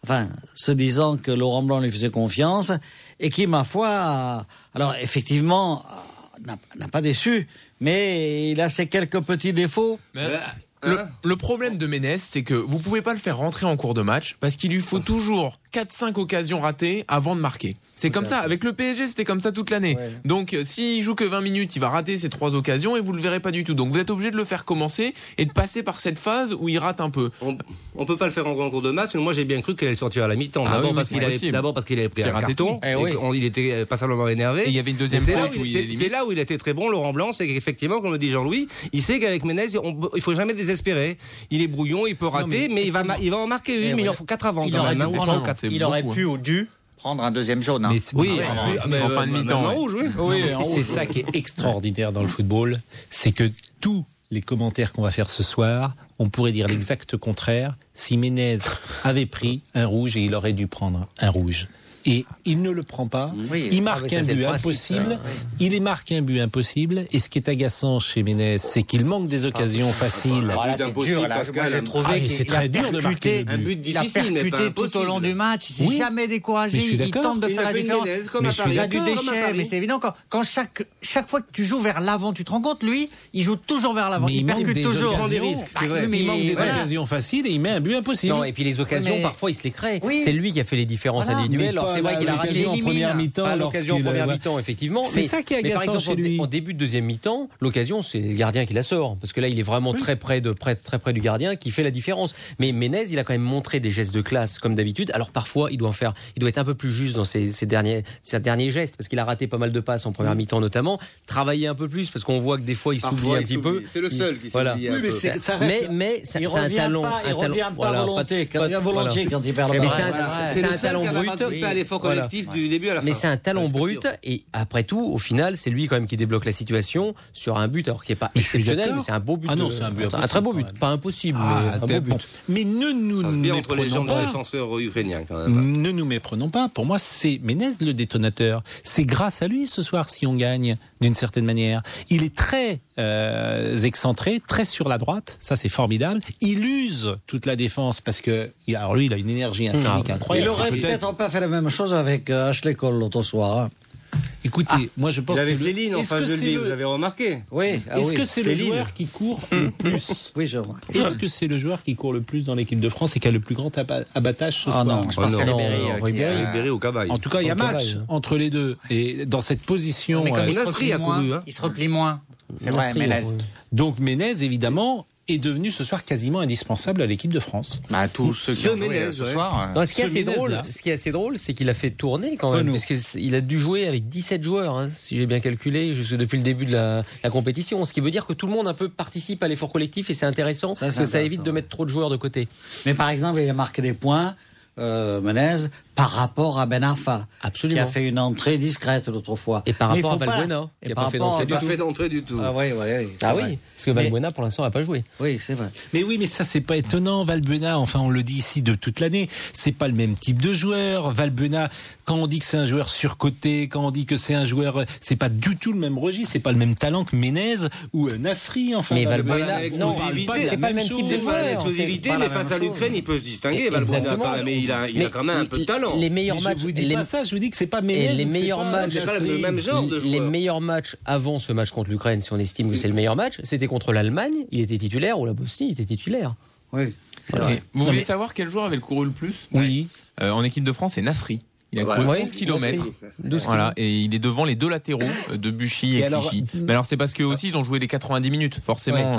se disant que Laurent Blanc lui faisait confiance, et qui, ma foi, alors effectivement, n'a pas déçu, mais il a ses quelques petits défauts. Le problème de Ménez, c'est que vous pouvez pas le faire rentrer en cours de match parce qu'il lui faut toujours 4-5 occasions ratées avant de marquer. C'est comme ça. Avec le PSG, c'était comme ça toute l'année. Ouais. Donc, s'il joue que 20 minutes, il va rater ces 3 occasions et vous le verrez pas du tout. Donc, vous êtes obligé de le faire commencer et de passer par cette phase où il rate un peu. On peut pas le faire en cours de match. Moi, j'ai bien cru qu'il allait sortir à la mi-temps. D'abord parce qu'il avait pris un carton. Il était passablement énervé. Et il y avait une deuxième faute où c'est là où il était très bon, Laurent Blanc. C'est qu'effectivement, comme le dit Jean-Louis, il sait qu'avec Ménez, il faut jamais désespérer. Il est brouillon, il peut rater, mais il va en marquer une, mais il en faut 4 avant. Il aurait pu ou dû prendre un deuxième jaune. Mais en fin de mi-temps. C'est ça qui est extraordinaire dans le football, c'est que tous les commentaires qu'on va faire ce soir, on pourrait dire l'exact contraire si Ménez avait pris un rouge et il aurait dû prendre un rouge. Et il ne le prend pas. Il marque un but impossible. Il marque un but impossible. Et ce qui est agaçant chez Ménez, c'est qu'il manque des occasions faciles. J'ai trouvé c'est très dur de marquer un but difficile, mais pas tout au long du match. Il s'est jamais découragé. Il tente de faire la différence. Il a du déchet, mais c'est évident. Quand chaque fois que tu joues vers l'avant, tu te rends compte, lui, il joue toujours vers l'avant. Il percute toujours. Il prend des risques. C'est vrai. Il manque des occasions faciles et il met un but impossible. Et puis les occasions, parfois, il se les crée. C'est lui qui a fait les différences individuelles. C'est vrai qu'il a raté en première mi-temps. À l'occasion en première mi-temps, effectivement. C'est ça qui est agaçant chez lui. En début de deuxième mi-temps, l'occasion, c'est le gardien qui la sort. Parce que là, il est vraiment très près du gardien qui fait la différence. Mais Ménez, il a quand même montré des gestes de classe, comme d'habitude. Alors parfois, il doit être un peu plus juste dans ses derniers gestes, parce qu'il a raté pas mal de passes en première mi-temps notamment. Travailler un peu plus, parce qu'on voit que des fois, il s'oublie un petit peu. C'est le seul qui s'oublie un peu. Mais c'est un talent. Il revient pas volontiers quand il perd le ballon. C'est un talent brut. Mais c'est un talent brut et après tout, au final, c'est lui quand même qui débloque la situation sur un but, alors qui n'est pas exceptionnel, mais c'est un beau but. Ah non, c'est un très beau but, pas impossible, mais un beau but. Mais ne nous méprenons pas. Défenseurs ukrainiens quand même. Ne nous méprenons pas. Pour moi, c'est Ménez le détonateur. C'est grâce à lui ce soir si on gagne d'une certaine manière. Il est très excentré, très sur la droite. Ça, c'est formidable. Il use toute la défense parce que, alors lui, il a une énergie incroyable. Il aurait peut-être pas fait la même chose avec Ashley Cole l'autre soir. Écoutez, moi je pense que c'est Céline en face de lui, vous avez remarqué. Est-ce que c'est le joueur qui court le plus? Oui, je vois. Est-ce que c'est le joueur qui court le plus dans l'équipe de France et qui a le plus grand abattage ce soir? Non, je pense que c'est Ribéry au Cabaye. En tout cas, il y a match entre les deux. Et dans cette position, Nasri a couru. Il se replie moins. C'est vrai, Ménez. Donc Ménez, évidemment, est devenu ce soir quasiment indispensable à l'équipe de France. Tous ceux qui ont joué ce soir. Ce qui est assez drôle, c'est qu'il a fait tourner quand même, parce qu'il a dû jouer avec 17 joueurs, si j'ai bien calculé, depuis le début de la compétition. Ce qui veut dire que tout le monde un peu participe à l'effort collectif et c'est intéressant, parce que ça évite de mettre trop de joueurs de côté. Mais par exemple, il a marqué des points, Ménez, par rapport à Ben Arfa, qui a fait une entrée discrète l'autre fois. Et par rapport à Valbuena, qui n'a pas fait d'entrée du tout. Ah oui, parce que Valbuena pour l'instant n'a pas joué. Oui, c'est vrai. Mais ça c'est pas étonnant. Valbuena, enfin on le dit ici de toute l'année, c'est pas le même type de joueur. Valbuena, quand on dit que c'est un joueur surcoté, quand on dit que c'est un joueur, c'est pas du tout le même registre, c'est pas le même talent que Ménez ou Nasri. Enfin, mais Valbuena, non, c'est pas le même type de joueur. L'exclusivité, mais face à l'Ukraine, il peut se distinguer. Valbuena, mais il a quand même un peu de talent. Les meilleurs matchs. Je vous dis pas ça, je vous dis que c'est pas Ménez. Les meilleurs matchs. C'est pas le même genre de joueur. Les meilleurs matchs avant ce match contre l'Ukraine, si on estime que c'est le meilleur match, c'était contre l'Allemagne, il était titulaire, ou la Bosnie, il était titulaire. Oui. Vous voulez savoir quel joueur avait le couru le plus ? Oui. En équipe de France, c'est Nasri. Il a couru 11 km. Voilà, et il est devant les deux latéraux de Buchy et Clichy. Mais alors c'est parce que aussi ils ont joué les 90 minutes, forcément.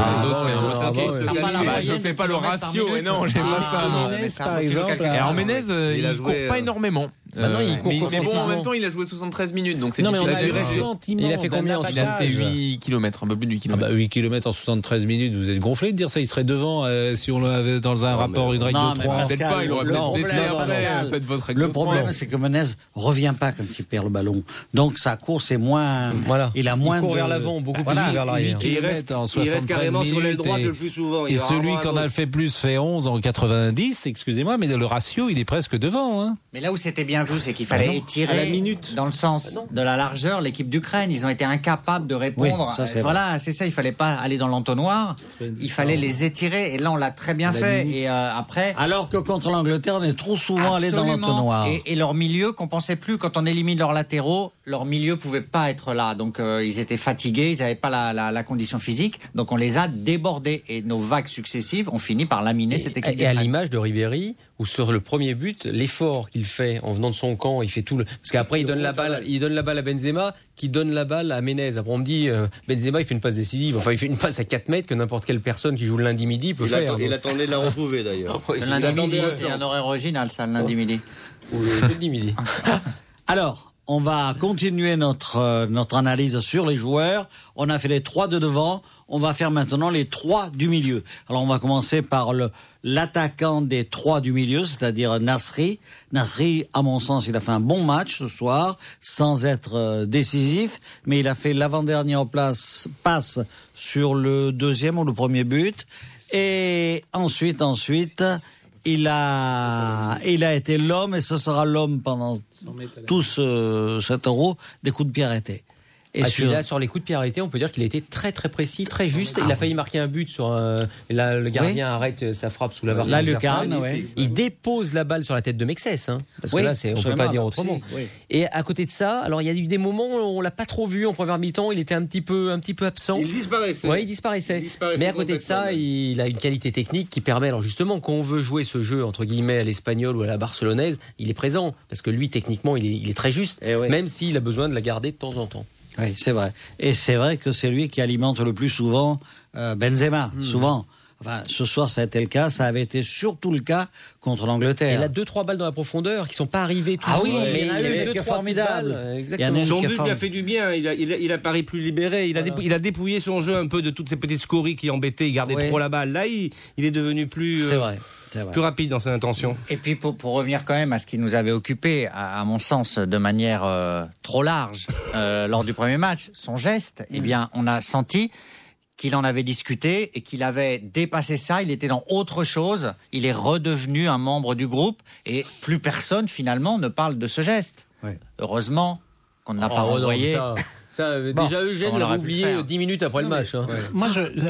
Je fais pas le ratio, et non, j'ai pas ça. Ménez, par exemple. Et alors Ménez, il court pas énormément. Il court mais bon, en même temps, il a joué 73 minutes, donc c'est non, difficile. mais on a eu le sentiment. Il a fait combien ? Il a fait 8 km, un peu plus de 8 km. 8 km en 73 minutes, vous êtes gonflé de dire ça, il serait devant si on l'avait dans un rapport, une règle de 3. Peut-être pas, il aurait peut-être laissé après, faites votre règle de 3. Le problème, c'est que Ménez revient pas quand il perd le ballon. Donc sa course est moins. Voilà. Il a moins. Il court vers l'avant, beaucoup plus vers l'arrière. Il reste carrément sur l'aile droite le plus souvent. Et celui qui en a fait plus fait 11 en 90, excusez-moi, mais le ratio, il est presque devant. Hein. Mais là où c'était bien vu, c'est qu'il fallait étirer dans le sens de la largeur l'équipe d'Ukraine. Ils ont été incapables de répondre. Oui, ça, c'est voilà, c'est ça. Il fallait pas aller dans l'entonnoir. Il fallait les étirer. Et là, on l'a très bien fait. Et après. Alors que contre l'Angleterre, on est trop souvent allé dans l'entonnoir. Et leur milieu compensait plus. Quand on élimine leurs latéraux, leur milieu pouvait pas être là. Donc ils étaient fatigués. Ils n'avaient pas la condition physique. Donc on les a débordés. Et nos vagues successives ont fini par laminer cette équipe. Et à l'image de Ribéry, où sur le premier but, l'effort qu'il fait en venant de son camp, il fait tout le. Parce qu'après il donne la balle à Benzema, qui donne la balle à Ménez. Après on me dit Benzema il fait une passe décisive. Enfin il fait une passe à 4 mètres que n'importe quelle personne qui joue le lundi midi peut faire. Il attendait de la retrouver d'ailleurs. Le lundi midi, c'est un horaire original ça, le lundi midi. Ou le jeudi midi. Alors, on va continuer notre analyse sur les joueurs. On a fait les 3 de devant. On va faire maintenant les 3 du milieu. Alors, on va commencer par l'attaquant des 3 du milieu, c'est-à-dire Nasri. Nasri, à mon sens, il a fait un bon match ce soir, sans être décisif, mais il a fait l'avant-dernière passe sur le deuxième ou le premier but. Et ensuite, il a été l'homme, et ce sera l'homme pendant tout cet Euro, des coups de pied arrêtés. Et là, sur les coups de pied arrêtés, on peut dire qu'il a été très très précis, très juste. Il a failli marquer un but sur là, le gardien arrête sa frappe sous la barre. La lucarne, oui. Il dépose la balle sur la tête de Mexès, hein, parce que là, on peut pas dire autrement. Oui. Et à côté de ça, alors il y a eu des moments où on l'a pas trop vu en première mi-temps. Il était un petit peu absent. Il disparaissait. Oui, il disparaissait. Mais à côté de ça, il a une qualité technique qui permet, alors justement, quand on veut jouer ce jeu entre guillemets à l'espagnol ou à la barcelonaise, il est présent parce que lui, techniquement, il est très juste, même s'il a besoin de la garder de temps en temps. Oui, c'est vrai. Et c'est vrai que c'est lui qui alimente le plus souvent Benzema, souvent. Enfin, ce soir, ça a été le cas. Ça avait été surtout le cas contre l'Angleterre. Il a 2-3 balles dans la profondeur qui sont pas arrivées tout oui, mais il y en a eu qui est formidable. Exactement. Son but lui a fait du bien. Il a paru plus libéré. Il a dépouillé son jeu un peu de toutes ces petites scories qui embêtaient. Il gardait trop la balle. Là, il est devenu plus. C'est vrai. Plus rapide dans ses intentions. Et puis pour revenir quand même à ce qui nous avait occupé, à mon sens, de manière trop large lors du premier match, son geste, eh bien, on a senti qu'il en avait discuté et qu'il avait dépassé ça, il était dans autre chose, il est redevenu un membre du groupe et plus personne finalement ne parle de ce geste. Oui. Heureusement qu'on ne l'a pas renvoyé. Déjà Eugène l'avait oublié 10 minutes après le match. Hein. Moi,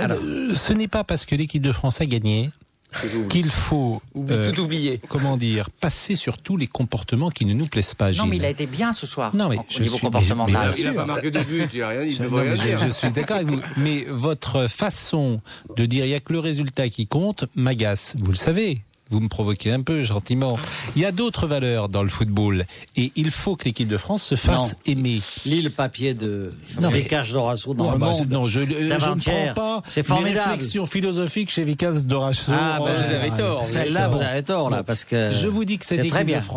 ce n'est pas parce que l'équipe de France a gagné qu'il faut tout oublier. Comment dire, passer sur tous les comportements qui ne nous plaisent pas. Non, mais il a été bien ce soir. Non, mais au niveau comportemental. Il n'a pas marqué de but, il n'a rien dit. Je suis d'accord avec vous. Mais votre façon de dire il n'y a que le résultat qui compte m'agace. Vous le savez. Vous me provoquez un peu, gentiment. Il y a d'autres valeurs dans le football. Et il faut que l'équipe de France se fasse aimer. Lis le papier de Vicas Dorasso dans Le Monde. Non, je ne prends pas c'est formidable. Les réflexions philosophiques chez Vicas Dorasso. Vous avez tort. Celle-là, vous avez tort, là, parce que... Je vous dis que cette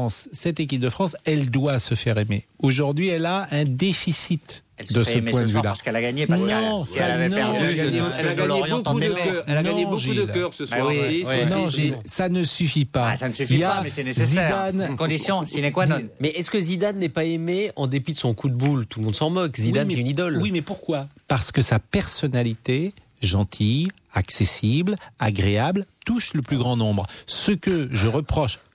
équipe de France, elle doit se faire aimer. Aujourd'hui, elle a un déficit. Elle se fait aimer ce soir parce qu'elle a gagné, parce qu'elle avait perdu. Elle a gagné beaucoup de cœur ce soir. Ça ne suffit pas. Ça ne suffit pas, mais c'est nécessaire. Une condition sine qua non. Mais est-ce que Zidane n'est pas aimé en dépit de son coup de boule? Tout le monde s'en moque. Zidane, c'est une idole. Oui, mais pourquoi? Parce que sa personnalité, gentille, accessible, agréable, touche le plus grand nombre. Ce que je reproche,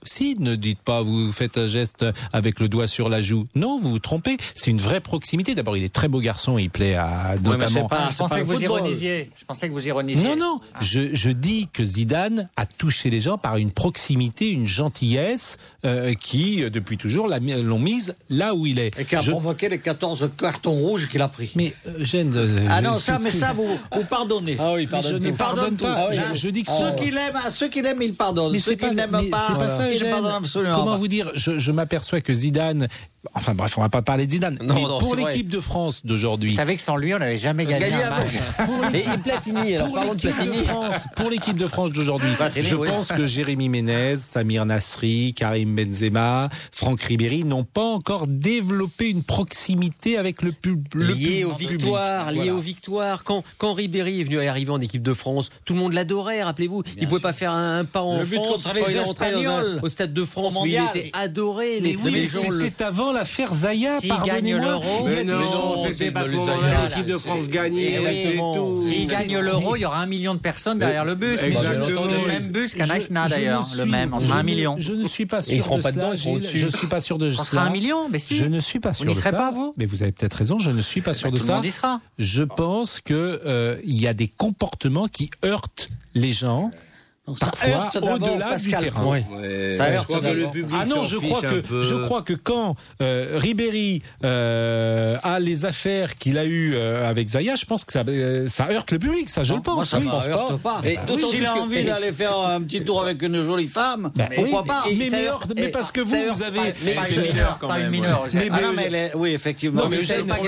Si, ne dites pas, vous faites un geste avec le doigt sur la joue. Non, vous vous trompez. C'est une vraie proximité. D'abord, il est très beau garçon, il plaît à notamment. Je pensais que vous ironisiez. Non. Je dis que Zidane a touché les gens par une proximité, une gentillesse qui, depuis toujours, l'ont mise là où il est. Et qui a provoqué les 14 cartons rouges qu'il a pris. Mais Gênes. vous pardonnez. Ah oui, je ne pardonne pas. Je dis que ceux qui l'aiment, il pardonne. Ceux qui n'aiment pas, il ne pardonne absolument pas. Comment vous dire, je m'aperçois que Zidane, enfin bref, on va pas parler de Zidane, mais pour l'équipe de France d'aujourd'hui. Vous savez que sans lui, on n'avait jamais gagné un match. Et Platini, alors parlons de Platini. Pour l'équipe de France d'aujourd'hui, je pense que Jérémy Ménez, Samir Nasri, Karim Benzema, Franck Ribéry n'ont pas encore développé une proximité avec le public. Lié aux victoires. Quand Ribéry est venu arriver en équipe de France, tout le monde l'adorait, rappelez-vous. Il pouvait pas faire un pas en France. Contre les Espagnols au Stade de France, mais il était adoré. Mais c'était avant l'affaire Zaya, pardonnez-moi. Mais non, c'est parce que l'équipe de France gagnait, c'est tout. S'il gagne l'Euro, il y aura 1 million de personnes derrière le bus. Le même bus qu'à Naïsna d'ailleurs, le même, on sera 1 million. Je ne suis pas sûr. Ils seront pas dedans, ils seront au-dessus. Je ne suis pas sûr de ça. On sera 1 million, mais si. Je ne suis pas sûr de ça. Vous n'y serez pas, vous ? Mais vous avez peut-être raison, je ne suis pas sûr de ça. Tout le monde y sera. Je pense que il y a des comportements qui heurtent les gens. Parfois, au-delà du terrain. Ça heurte le public. Ah non, je crois que quand Ribéry a les affaires qu'il a eues avec Zaya, je pense que ça heurte le public, ça je le pense. Moi, ça ne heurte pas. S'il a envie d'aller faire un petit tour avec une jolie femme, pourquoi pas ? Mais parce que vous avez... Pas une mineure. Oui, effectivement. Mais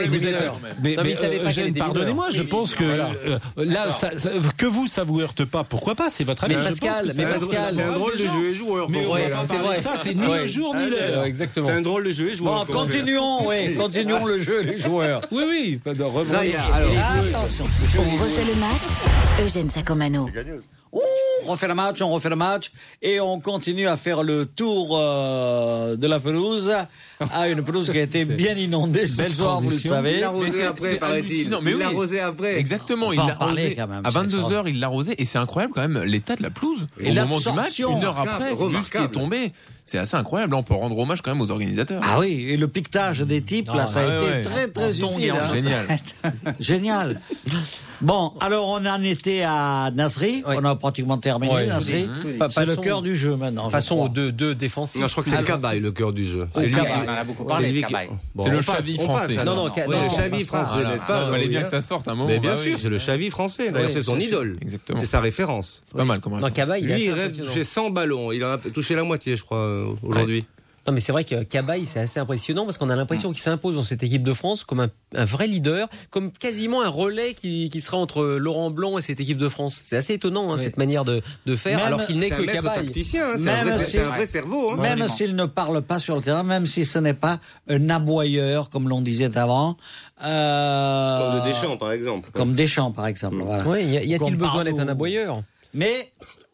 pardonnez-moi, je pense que là, que vous, ça vous heurte pas, pourquoi pas ? C'est votre avis. Pascal, c'est un drôle de jeu et joueur. Mais on va pas parler de ça, c'est ni le jour ni l'heure. Exactement. C'est un drôle de jeu et joueur. Bon, continuons le jeu et les joueurs. Oui. Zaya, alors. Attention. On refait le match. Eugène Sacomano. On refait le match et on continue à faire le tour de la pelouse. Une pelouse qui a été bien inondée ce soir, vous le savez. Il l'a arrosé après, paraît-il. Il l'a arrosé après. Exactement, il l'a arrosé. À 22h, il l'a arrosé. Et c'est incroyable quand même l'état de la pelouse. Au moment du match, 1 heure après, vu ce qui est tombé. C'est assez incroyable. Là, on peut rendre hommage quand même aux organisateurs. Ah oui, et le piquetage des types, là, ça a été très, très utile. Génial. Bon, alors on en était à Nasri. On a pratiquement terminé, Nasri. C'est le cœur du jeu maintenant. Passons aux deux défensifs. Non, je crois que c'est le Cabaye, le cœur du jeu. C'est lui, on en a beaucoup parlé, le Cabaye. C'est le Xavi français. Le Xavi français, n'est-ce pas ? Il fallait bien que ça sorte un moment. Mais bien sûr, c'est le Xavi français. D'ailleurs, c'est son idole. Exactement. C'est sa référence. C'est pas mal comme référence. Lui, il rêve de toucher 100 ballons. Il a touché la moitié, je crois, aujourd'hui. Non, mais c'est vrai que Cabaye, c'est assez impressionnant parce qu'on a l'impression qu'il s'impose dans cette équipe de France comme un vrai leader, comme quasiment un relais qui sera entre Laurent Blanc et cette équipe de France. C'est assez étonnant, cette manière de faire, même alors qu'il n'est que Cabaye. C'est un vrai cerveau. Même s'il ne parle pas sur le terrain, même si ce n'est pas un aboyeur, comme l'on disait avant. Comme Deschamps, par exemple. Comme Deschamps, par exemple. Voilà. Oui, y a-t-il besoin d'être un aboyeur ? Mais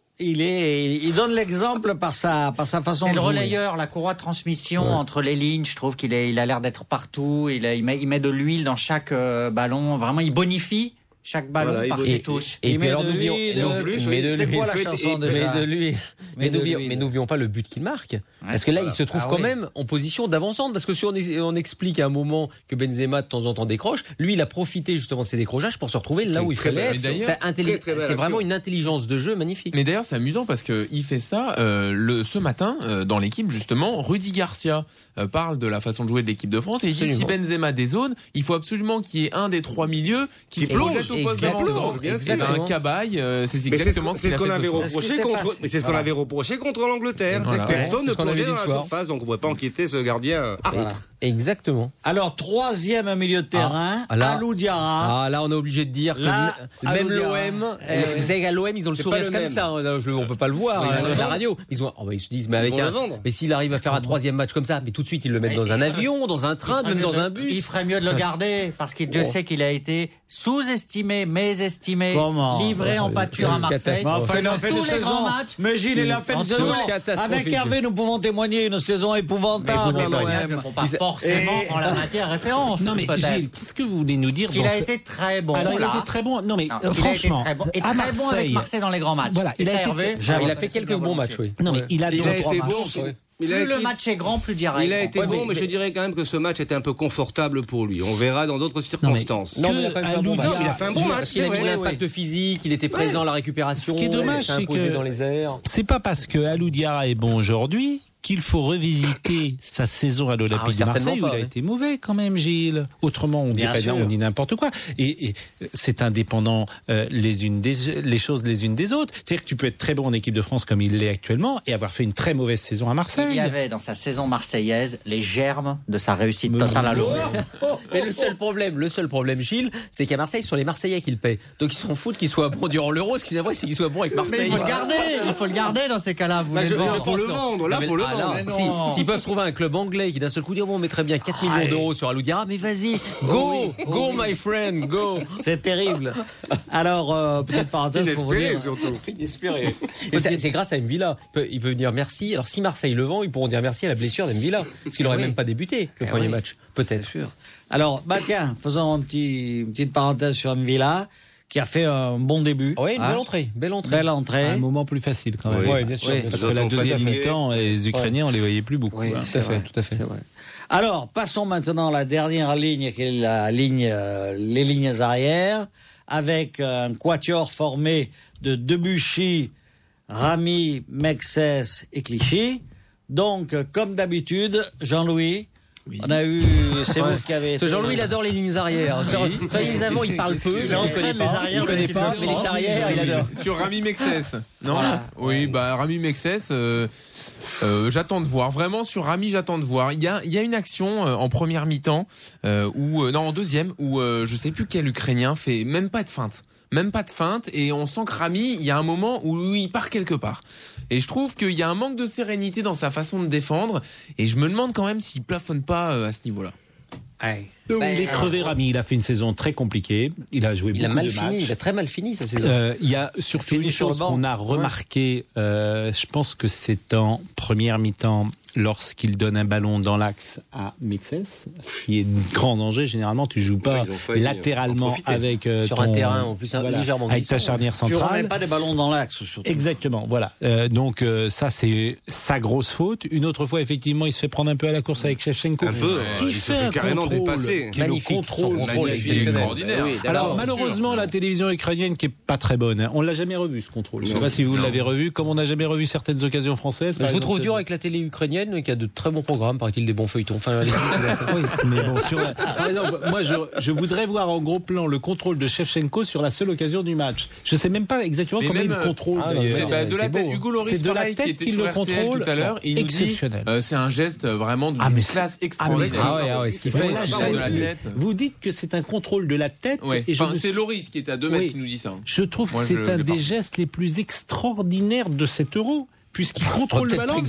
il donne l'exemple par sa façon de jouer. C'est le relayeur, la courroie de transmission entre les lignes. Je trouve qu'il a l'air d'être partout. Il met de l'huile dans chaque ballon. Vraiment, il bonifie chaque ballon par ses touches. Et puis alors, c'était quoi la chanson déjà ? Mais n'oublions pas le but qu'il marque. Parce que là, il se trouve quand même en position d'avancante. Parce que si on explique à un moment que Benzema de temps en temps décroche, lui, il a profité justement de ses décrochages pour se retrouver là où il fallait être. C'est vraiment une intelligence de jeu magnifique. Mais d'ailleurs, c'est amusant parce qu'il fait ça ce matin dans l'équipe, justement. Rudy Garcia parle de la façon de jouer de l'équipe de France et il dit si Benzema dézone, il faut absolument qu'il y ait un des trois milieux qui se projette au poste d'avant. C'est un Cabaye, c'est exactement ce qu'il a fait. C'est ce qu'on avait reproché contre l'Angleterre. Personne ne plongeait dans la surface, donc on ne pouvait pas enquêter ce gardien. Exactement. Alors, troisième milieu de terrain, Alou Diarra. Là, on est obligé de dire que même l'OM, vous savez qu'à l'OM, ils ont le sourire comme ça. On peut pas le voir à la radio. Ils se disent, mais s'il arrive à faire un troisième match comme ça, mais tout de suite, ils le mettent dans un avion, dans un train, même dans un bus. Il ferait mieux de le garder, parce que Dieu sait qu'il a été sous-estimé, mésestimé, livré en pâture à Marseille. Il a fait une saison. Mais Gilles, il a fait une saison. Avec Hervé, nous pouvons témoigner une saison épouvantable à l'OM. forcément en la matière référence. Non mais Gilles, qu'est-ce que vous voulez nous dire? Il a été très bon. Alors, il a été très bon. Non mais franchement, il a été très bon. Et à très bon avec Marseille dans les grands matchs. Voilà, il a fait quelques bons matchs. Oui. Non mais il a été bon. Plus le match est grand, plus direct. Il a été bon, mais je dirais quand même que ce match était un peu confortable pour lui. On verra dans d'autres circonstances. Non, mais il a quand même fait un bon match. Il a fait un bon match. Parce qu'il a mis l'impact physique, il était présent à la récupération. Ce qui est dommage, c'est que dans les airs. C'est pas parce que Alou Diarra est bon aujourd'hui qu'il faut revisiter sa saison à l'Olympique de Marseille où il a été mauvais quand même, Gilles. Autrement, on dit n'importe quoi. Et c'est indépendant les choses les unes des autres. C'est-à-dire que tu peux être très bon en équipe de France comme il l'est actuellement et avoir fait une très mauvaise saison à Marseille. Il y avait dans sa saison marseillaise les germes de sa réussite totale à l'Euro. Mais le seul problème, Gilles, c'est qu'à Marseille, ce sont les Marseillais qui le paient. Donc ils s'en foutent qu'il soit bon durant l'Euro. Ce qu'ils aimeraient, c'est qu'il soit bon avec Marseille. Mais il faut le garder dans ces cas-là. Il faut le vendre. Là, faut le vendre. S'ils peuvent trouver un club anglais qui d'un seul coup dit on mettrait bien 4 millions d'euros sur Alou Diarra, mais vas-y, go my friend, go. C'est terrible. Alors, petite parenthèse pour vous dire. Inespéré. C'est grâce à M'Vila. Il peut venir merci. Alors si Marseille le vend, ils pourront dire merci à la blessure d'M'Vila. Parce qu'il n'aurait même pas débuté le premier match. Peut-être. Alors, tiens, faisons une petite parenthèse sur M'Vila, qui a fait un bon début. Oui, belle entrée. Un moment plus facile quand même. Oui, bien sûr. Parce que la deuxième mi-temps, les Ukrainiens, on les voyait plus beaucoup. Oui, tout à fait. Alors, passons maintenant à la dernière ligne, qui est les lignes arrières, avec un quatuor formé de Debuchy, Rami, Mexès et Clichy. Donc, comme d'habitude, Jean-Louis, on a eu, c'est vous qui avez. Jean-Louis, il adore les lignes arrières. Sur les lignes avant, il parle peu, il ne connaît pas, mais les lignes arrières, il adore. Sur Rami Mexès, non? Oui, Rami Mexès, j'attends de voir. Vraiment, sur Rami, j'attends de voir. Il y a une action en première mi-temps, en deuxième, où je sais plus quel Ukrainien fait même pas de feinte. Et on sent que Rami, il y a un moment où il part quelque part. Et je trouve qu'il y a un manque de sérénité dans sa façon de défendre, et je me demande quand même s'il plafonne pas à ce niveau-là. Il est crevé, Rami. Il a fait une saison très compliquée. Il a joué beaucoup de matchs. Il a très mal fini sa saison. Il y a surtout une chose qu'on a remarqué. Je pense que c'est en première mi-temps, lorsqu'il donne un ballon dans l'axe à Mexès, ce qui est un grand danger. Généralement, tu joues pas latéralement avec sur un terrain en plus légèrement avec ta charnière centrale. Tu remets pas des ballons dans l'axe, surtout. Exactement. Voilà. Donc ça, c'est sa grosse faute. Une autre fois, effectivement, il se fait prendre un peu à la course avec Shevchenko, qui fait un carrément dépasser. Magnifique. Son contrôle est extraordinaire. Alors malheureusement, la télévision ukrainienne qui est pas très bonne. On l'a jamais revu ce contrôle. Je sais pas si vous l'avez revu. Comme on n'a jamais revu certaines occasions françaises. Je vous trouve dur avec la télé ukrainienne, qui a de très bons programmes, paraît-il, des bons feuilletons. Enfin, oui, mais bon, par exemple, moi, je voudrais voir en gros plan le contrôle de Shevchenko sur la seule occasion du match. Je sais même pas exactement comment il contrôle. C'est de la tête. Hugo Lloris, pareil, qui était sur RTL tout à l'heure, il nous dit c'est un geste vraiment d'une classe extraordinaire. Ce qu'il fait, vous dites que c'est un contrôle de la tête. Et c'est Lloris qui est à 2 mètres qui nous dit ça. Je trouve que c'est un des gestes les plus extraordinaires de cet Euro, puisqu'il contrôle le ballon.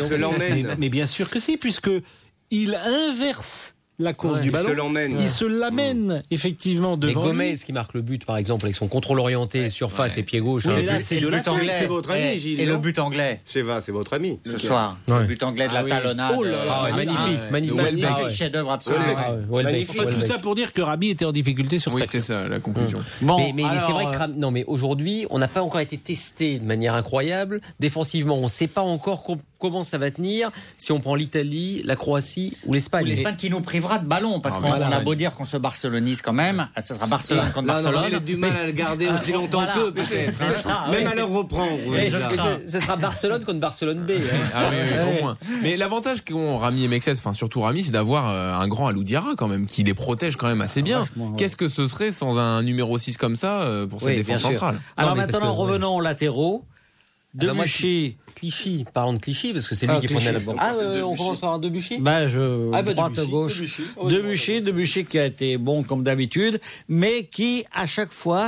Mais bien sûr que si, puisque il inverse la course du ballon. Il se l'amène effectivement devant. Et Gomez qui marque le but, par exemple, avec son contrôle orienté, surface et pied gauche. Oui, là, c'est le but anglais. C'est votre ami, Gilles. Et le but anglais. C'est votre ami. Ce soir. Le but anglais de la talonnade. Oh là là, magnifique. Chef-d'œuvre absolu. Tout ça pour dire que Rami était en difficulté sur ça. Oui, c'est ça, la conclusion. Mais c'est vrai que mais aujourd'hui, on n'a pas encore été testé de manière incroyable. Défensivement, on ne sait pas encore comment ça va tenir si on prend l'Italie, la Croatie ou l'Espagne. L'Espagne qui nous privera de ballon, parce qu'on a beau dire qu'on se barcelonise quand même, ce sera Barcelone contre Barcelone. On a du mal à le garder aussi longtemps qu'eux, peut-être. Même à leur reprendre. Ce sera Barcelone contre Barcelone B. Au moins. Mais l'avantage qu'ont Rami et Mexès, enfin surtout Rami, c'est d'avoir un grand Alou Diarra quand même, qui les protège quand même assez bien. Qu'est-ce que ce serait sans un numéro 6 comme ça pour cette défense centrale? Alors maintenant, revenons aux latéraux. Debuchy. Clichy, parlons de Clichy, parce que c'est lui qui prenait la balle. On commence par Debuchy? Droite, gauche. Debuchy qui a été bon comme d'habitude, mais qui, à chaque fois,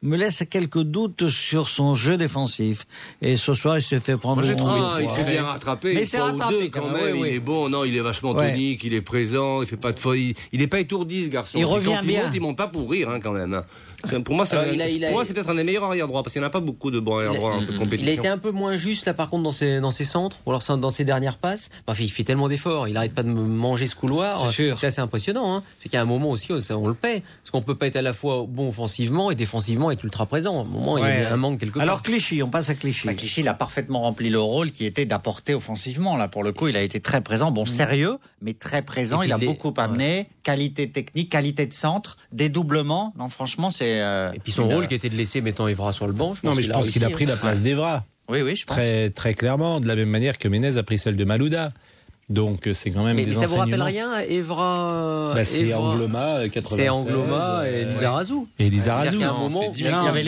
me laisse quelques doutes sur son jeu défensif. Et ce soir, il s'est fait prendre. Il s'est bien rattrapé. Mais c'est rattrapé quand même. Il est bon, non, il est vachement tonique, il est présent, il fait pas de folie. Il n'est pas étourdi, ce garçon. Il revient bien. Il monte pas pour rire, quand même. Pour moi, c'est peut-être un des meilleurs arrière-droits, parce qu'il n'y en a pas beaucoup de bons arrière-droits dans cette compétition. Il a été un peu moins juste, là, par contre, dans ses centres, ou alors dans ses dernières passes. Enfin, il fait tellement d'efforts, il arrête pas de manger ce couloir. C'est assez impressionnant. C'est qu'il y a un moment aussi, on le paie. Parce qu'on peut pas être à la fois bon offensivement et défensivement être ultra présent. À un moment, il y a un manque quelque part. Alors, Clichy, on passe à Clichy. Clichy, il a parfaitement rempli le rôle qui était d'apporter offensivement. Là, pour le coup, il a été très présent. Bon, sérieux, mais très présent. Il a beaucoup amené. Qualité technique, qualité de centre, dédoublement. Non, franchement, c'est. Et puis son rôle qui était de laisser maintenant Evra sur le banc. Je pense qu'il a pris la place d'Evra. Oui, je pense. Très, très clairement, de la même manière que Menez a pris celle de Malouda. Donc c'est quand même des enseignements. Mais ça vous rappelle rien, Evra? C'est Angloma, 96. C'est Angloma et Lizarazu. Et Lizarazu. Il y a un moment, il y avait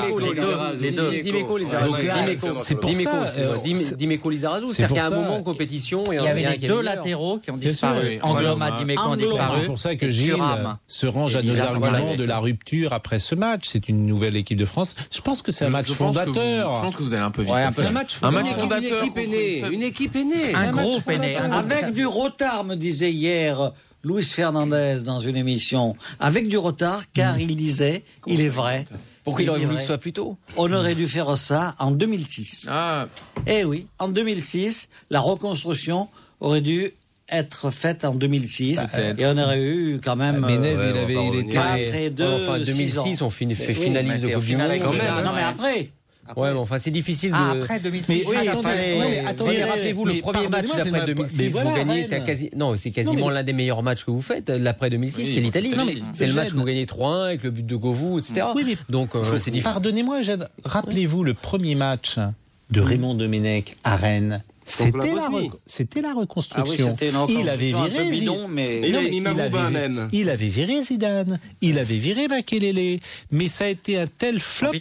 les deux. Dimeco, Lizarazu. C'est pour ça. Dimeco, Lizarazu. C'est-à-dire qu'il y a un moment en compétition. Il y avait les deux latéraux qui ont disparu. Angloma, Dimeco ont disparu. C'est pour ça que Gilles se range à nos arguments de la rupture après ce match. C'est une nouvelle équipe de France. Je pense que c'est un match fondateur. Je pense que vous allez un peu vite. Un match fondateur. Une équipe est née. Un groupe est né. Avec du retard, me disait hier Luis Fernandez dans une émission. Avec du retard, car il disait, il est vrai. Pourquoi il aurait voulu que ce soit plus tôt? On aurait dû faire ça en 2006. Eh oui, en 2006, la reconstruction aurait dû être faite en 2006 et on aurait eu quand même Menez, il était 4 et 2 enfin 2006 on fait finaliste de Coupe du Monde. Non mais après. Ouais, mais enfin, c'est difficile de. Après 2006. Mais attendez, rappelez-vous le premier match d'après 2006, vous gagnez, c'est quasiment l'un des meilleurs matchs que vous faites. L'après 2006, c'est l'Italie. C'est le match que vous gagnez 3-1 avec le but de Govou, etc. Donc, c'est difficile. Pardonnez-moi, Jade, rappelez-vous le premier match de Raymond Domenech à Rennes. C'était la reconstruction. Il avait viré il avait viré Zidane, il avait viré Makelele, mais ça a été un tel flop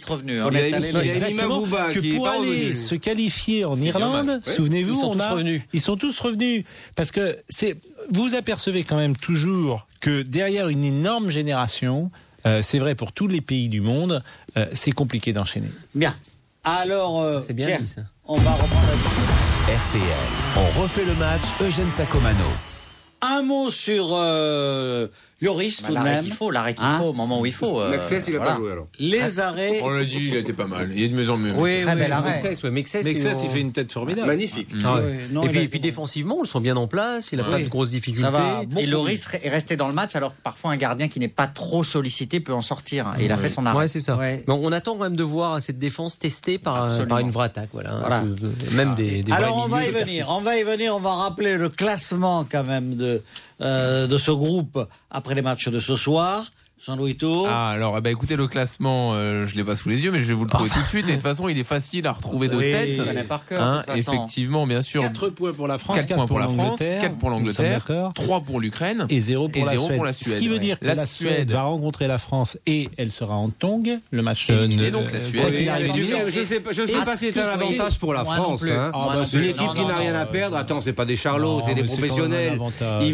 que pour aller se qualifier en Irlande, souvenez-vous, ils sont tous revenus parce que vous apercevez quand même toujours que derrière une énorme génération, c'est vrai pour tous les pays du monde, c'est compliqué d'enchaîner. Bien. Alors, c'est bien dit, ça. On va reprendre la RTL, on refait le match, Eugène Sacomano. Un mot sur Lloris, tout de même. L'arrêt qu'il faut, au moment où il faut. Mexès, il n'a pas joué alors. Les arrêts. On l'a dit, il était pas mal. Il est de mieux en mieux. Très bel arrêt. Mexès, il fait une tête formidable. Magnifique. Et puis défensivement, ils sont bien en place, il n'a pas de grosses difficultés. Et Lloris est resté dans le match, alors que parfois un gardien qui n'est pas trop sollicité peut en sortir. Et il a fait son arrêt. Ouais, c'est ça. Bon, on attend quand même de voir cette défence testée par une vraie attaque. Voilà. Même des alors on va y venir. On va rappeler le classement quand même de ce groupe après les matchs de ce soir. Jean-Louis Tour. Alors, écoutez, le classement, je l'ai pas sous les yeux, mais je vais vous le trouver tout de suite. Et de toute façon, il est facile à retrouver de tête. Par cœur, effectivement, bien sûr. 4 points pour la France, 4 points pour la France, 4 pour l'Angleterre, 3 pour l'Ukraine et 0 pour la Suède. Ce qui veut dire que la Suède va rencontrer la France et elle sera en tongue. Le match éliminé, donc la Suède. Je sais pas si c'est un avantage pour la France. Une équipe qui n'a rien à perdre. Attends, c'est pas des charlots, c'est des professionnels. Il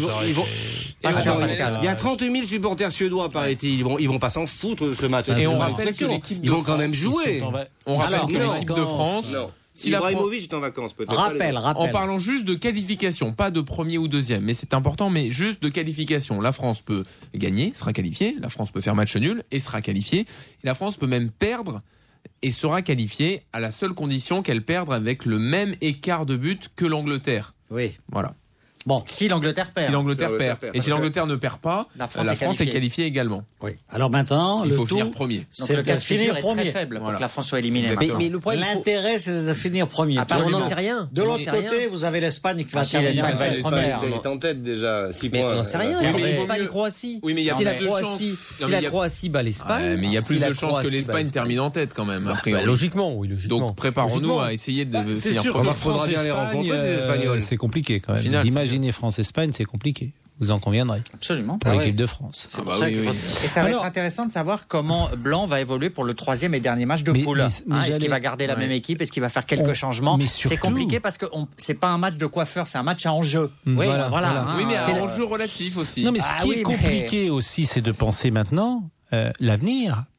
y a 30 000 supporters suédois, paraît-il. Ils vont pas s'en foutre de ce match. Et on rappelle que l'équipe de France, quand même jouer. On rappelle que l'équipe de France. Si Ibrahimovic est en vacances, peut-être. Rappel. En parlant juste de qualification, pas de premier ou deuxième, mais c'est important, mais juste de qualification. La France peut gagner, sera qualifiée. La France peut faire match nul et sera qualifiée. Et la France peut même perdre et sera qualifiée à la seule condition qu'elle perde avec le même écart de but que l'Angleterre. Oui. Voilà. Bon, si l'Angleterre perd. Et si l'Angleterre ne perd pas, la France est qualifiée également. Oui. Alors maintenant, il faut finir premier. Donc le cas de finir premier. Très faible pour que la France soit éliminée. Mais le problème, l'intérêt, c'est de finir premier. On n'en sait rien. De l'autre côté, vous avez l'Espagne qui va terminer. L'Espagne va être première. Elle est en tête déjà. 6 points. On n'en sait rien. L'Espagne-Croatie. Oui, mais il y a plus de chances. Si la Croatie bat l'Espagne. Mais il y a plus de chances que l'Espagne termine en tête quand même. Logiquement, oui. Donc préparons-nous à essayer de finir premier. Il faudra bien les rencontrer, ces Espagnols. C'est compliqué quand même. D'imaginer France-Espagne, c'est compliqué. Vous en conviendrez. Absolument. Pour l'équipe de France. Et ça va être intéressant de savoir comment Blanc va évoluer pour le 3e et dernier match de poule. Est-ce qu'il va garder la même équipe? Est-ce qu'il va faire quelques changements? C'est compliqué parce que c'est pas un match de coiffeur, c'est un match à enjeu. Oui, mais à enjeu relatif aussi. Non, mais ce qui est compliqué aussi, c'est de penser maintenant l'avenir.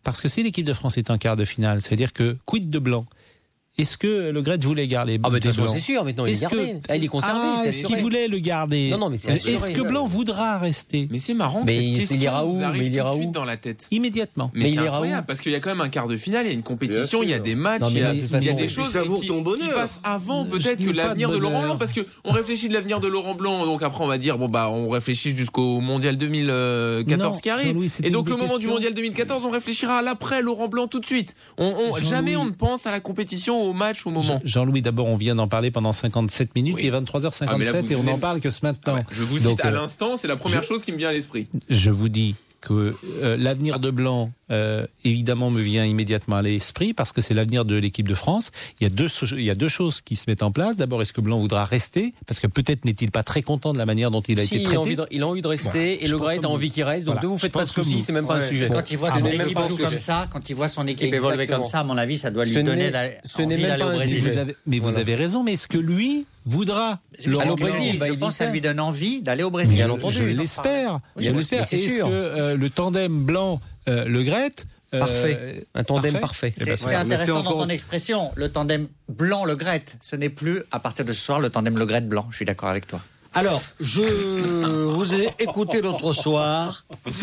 Parce que si l'équipe de France est en quart de finale, c'est-à-dire que quid de Blanc? Est-ce que Le Gret voulait garder de toute façon, c'est sûr, maintenant il est gardé. Il est conservé. Est-ce qu'il voulait le garder? Non, mais c'est assuré. Est-ce que Blanc voudra rester? Mais c'est marrant que cette question vous arrive tout de suite dans la tête. Immédiatement. Mais c'est incroyable, parce qu'il y a quand même un quart de finale, il y a une compétition, il y a des matchs, il y a des choses qui passent avant peut-être que l'avenir de Laurent Blanc, parce qu'on réfléchit de l'avenir de Laurent Blanc, donc après on va dire, on réfléchit jusqu'au Mondial 2014 qui arrive. Et donc le moment du Mondial 2014, on réfléchira à l'après Laurent Blanc tout de suite. Jamais on ne pense à la compétition, au match, au moment. Jean-Louis, d'abord, on vient d'en parler pendant 57 minutes, il est 23h57 et on n'en parle que ce matin. Je vous cite à l'instant, c'est la première chose qui me vient à l'esprit. Je vous dis que l'avenir de Blanc, évidemment, me vient immédiatement à l'esprit parce que c'est l'avenir de l'équipe de France. Il y a deux choses qui se mettent en place. D'abord, est-ce que Blanc voudra rester? Parce que peut-être n'est-il pas très content de la manière dont il a été traité. Il a envie de rester et Le Gret a envie qu'il reste. Donc, ne vous faites pas de soucis, c'est même pas un sujet. Quand il voit son équipe jouer comme ça, quand il voit son équipe évoluer comme ça, à mon avis, ça doit lui donner envie d'aller au Brésil. Mais vous avez raison, mais est-ce que lui voudra aller au Brésil? Je pense que ça lui donne envie d'aller au Brésil. Je l'espère. Est-ce que le tandem Blanc-Le Gret parfait, un tandem parfait. C'est intéressant dans ton expression, le tandem Blanc-Le Gret. Ce n'est plus, à partir de ce soir, le tandem Le Gret-Blanc. Je suis d'accord avec toi. Alors, je vous ai écouté l'autre soir.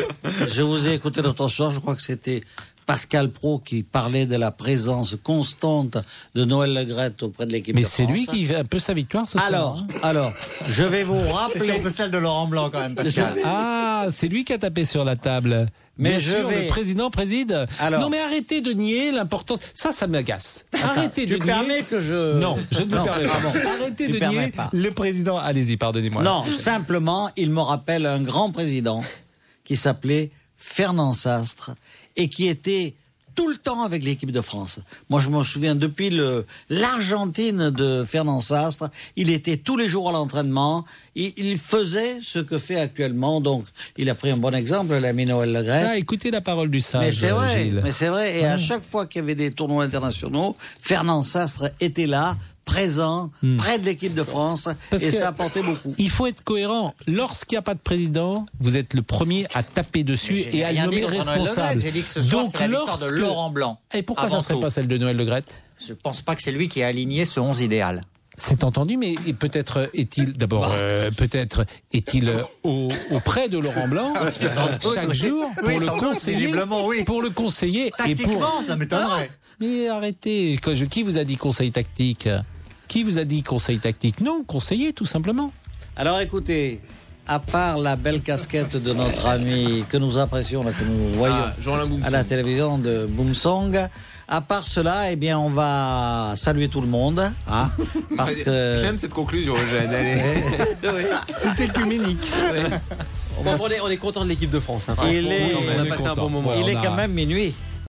Je crois que c'était Pascal Praud qui parlait de la présence constante de Noël Le Gret auprès de l'équipe de France. Mais c'est lui qui fait un peu sa victoire ce soir. Alors, je vais vous rappeler... C'est surtout celle de Laurent Blanc quand même, Pascal. C'est lui qui a tapé sur la table. Mais le président préside. Alors, non mais arrêtez de nier l'importance. Ça m'agace. Arrêtez de nier. Tu permets que je... Non, je ne me permets pas. Arrêtez de nier le président. Allez-y, pardonnez-moi. Non, simplement, il me rappelle un grand président qui s'appelait Fernand Sastre et qui était tout le temps avec l'équipe de France. Moi, je me souviens, depuis l'Argentine de Fernand Sastre, il était tous les jours à l'entraînement. Il faisait ce que fait actuellement. Donc, il a pris un bon exemple, l'ami Noël Le Gret. Écoutez la parole du sage, Gilles. Mais c'est vrai. Et à chaque fois qu'il y avait des tournois internationaux, Fernand Sastre était là, présent, près de l'équipe de France, et ça apportait beaucoup. Il faut être cohérent. Lorsqu'il n'y a pas de président, vous êtes le premier à taper dessus et à le nommer responsable. J'ai dit que ce soir, c'est la victoire de Laurent Blanc. Et pourquoi ça ne serait pas celle de Noël Le Gret? Je ne pense pas que c'est lui qui a aligné ce 11 idéal. C'est entendu, mais peut-être est-il d'abord auprès de Laurent Blanc chaque jour pour le conseiller, pour le conseiller et pour. Ça m'étonnerait. Mais arrêtez. Qui vous a dit conseil tactique? Qui vous a dit conseil tactique? Non, conseiller tout simplement. Alors écoutez, à part la belle casquette de notre ami que nous apprécions, là, que nous voyons à la télévision de Boomsong, à part cela, eh bien, on va saluer tout le monde, hein, parce que... J'aime cette conclusion, Eugène. C'est écuménique. On est content de l'équipe de France. Hein. On a passé un bon moment. Il est quand même minuit.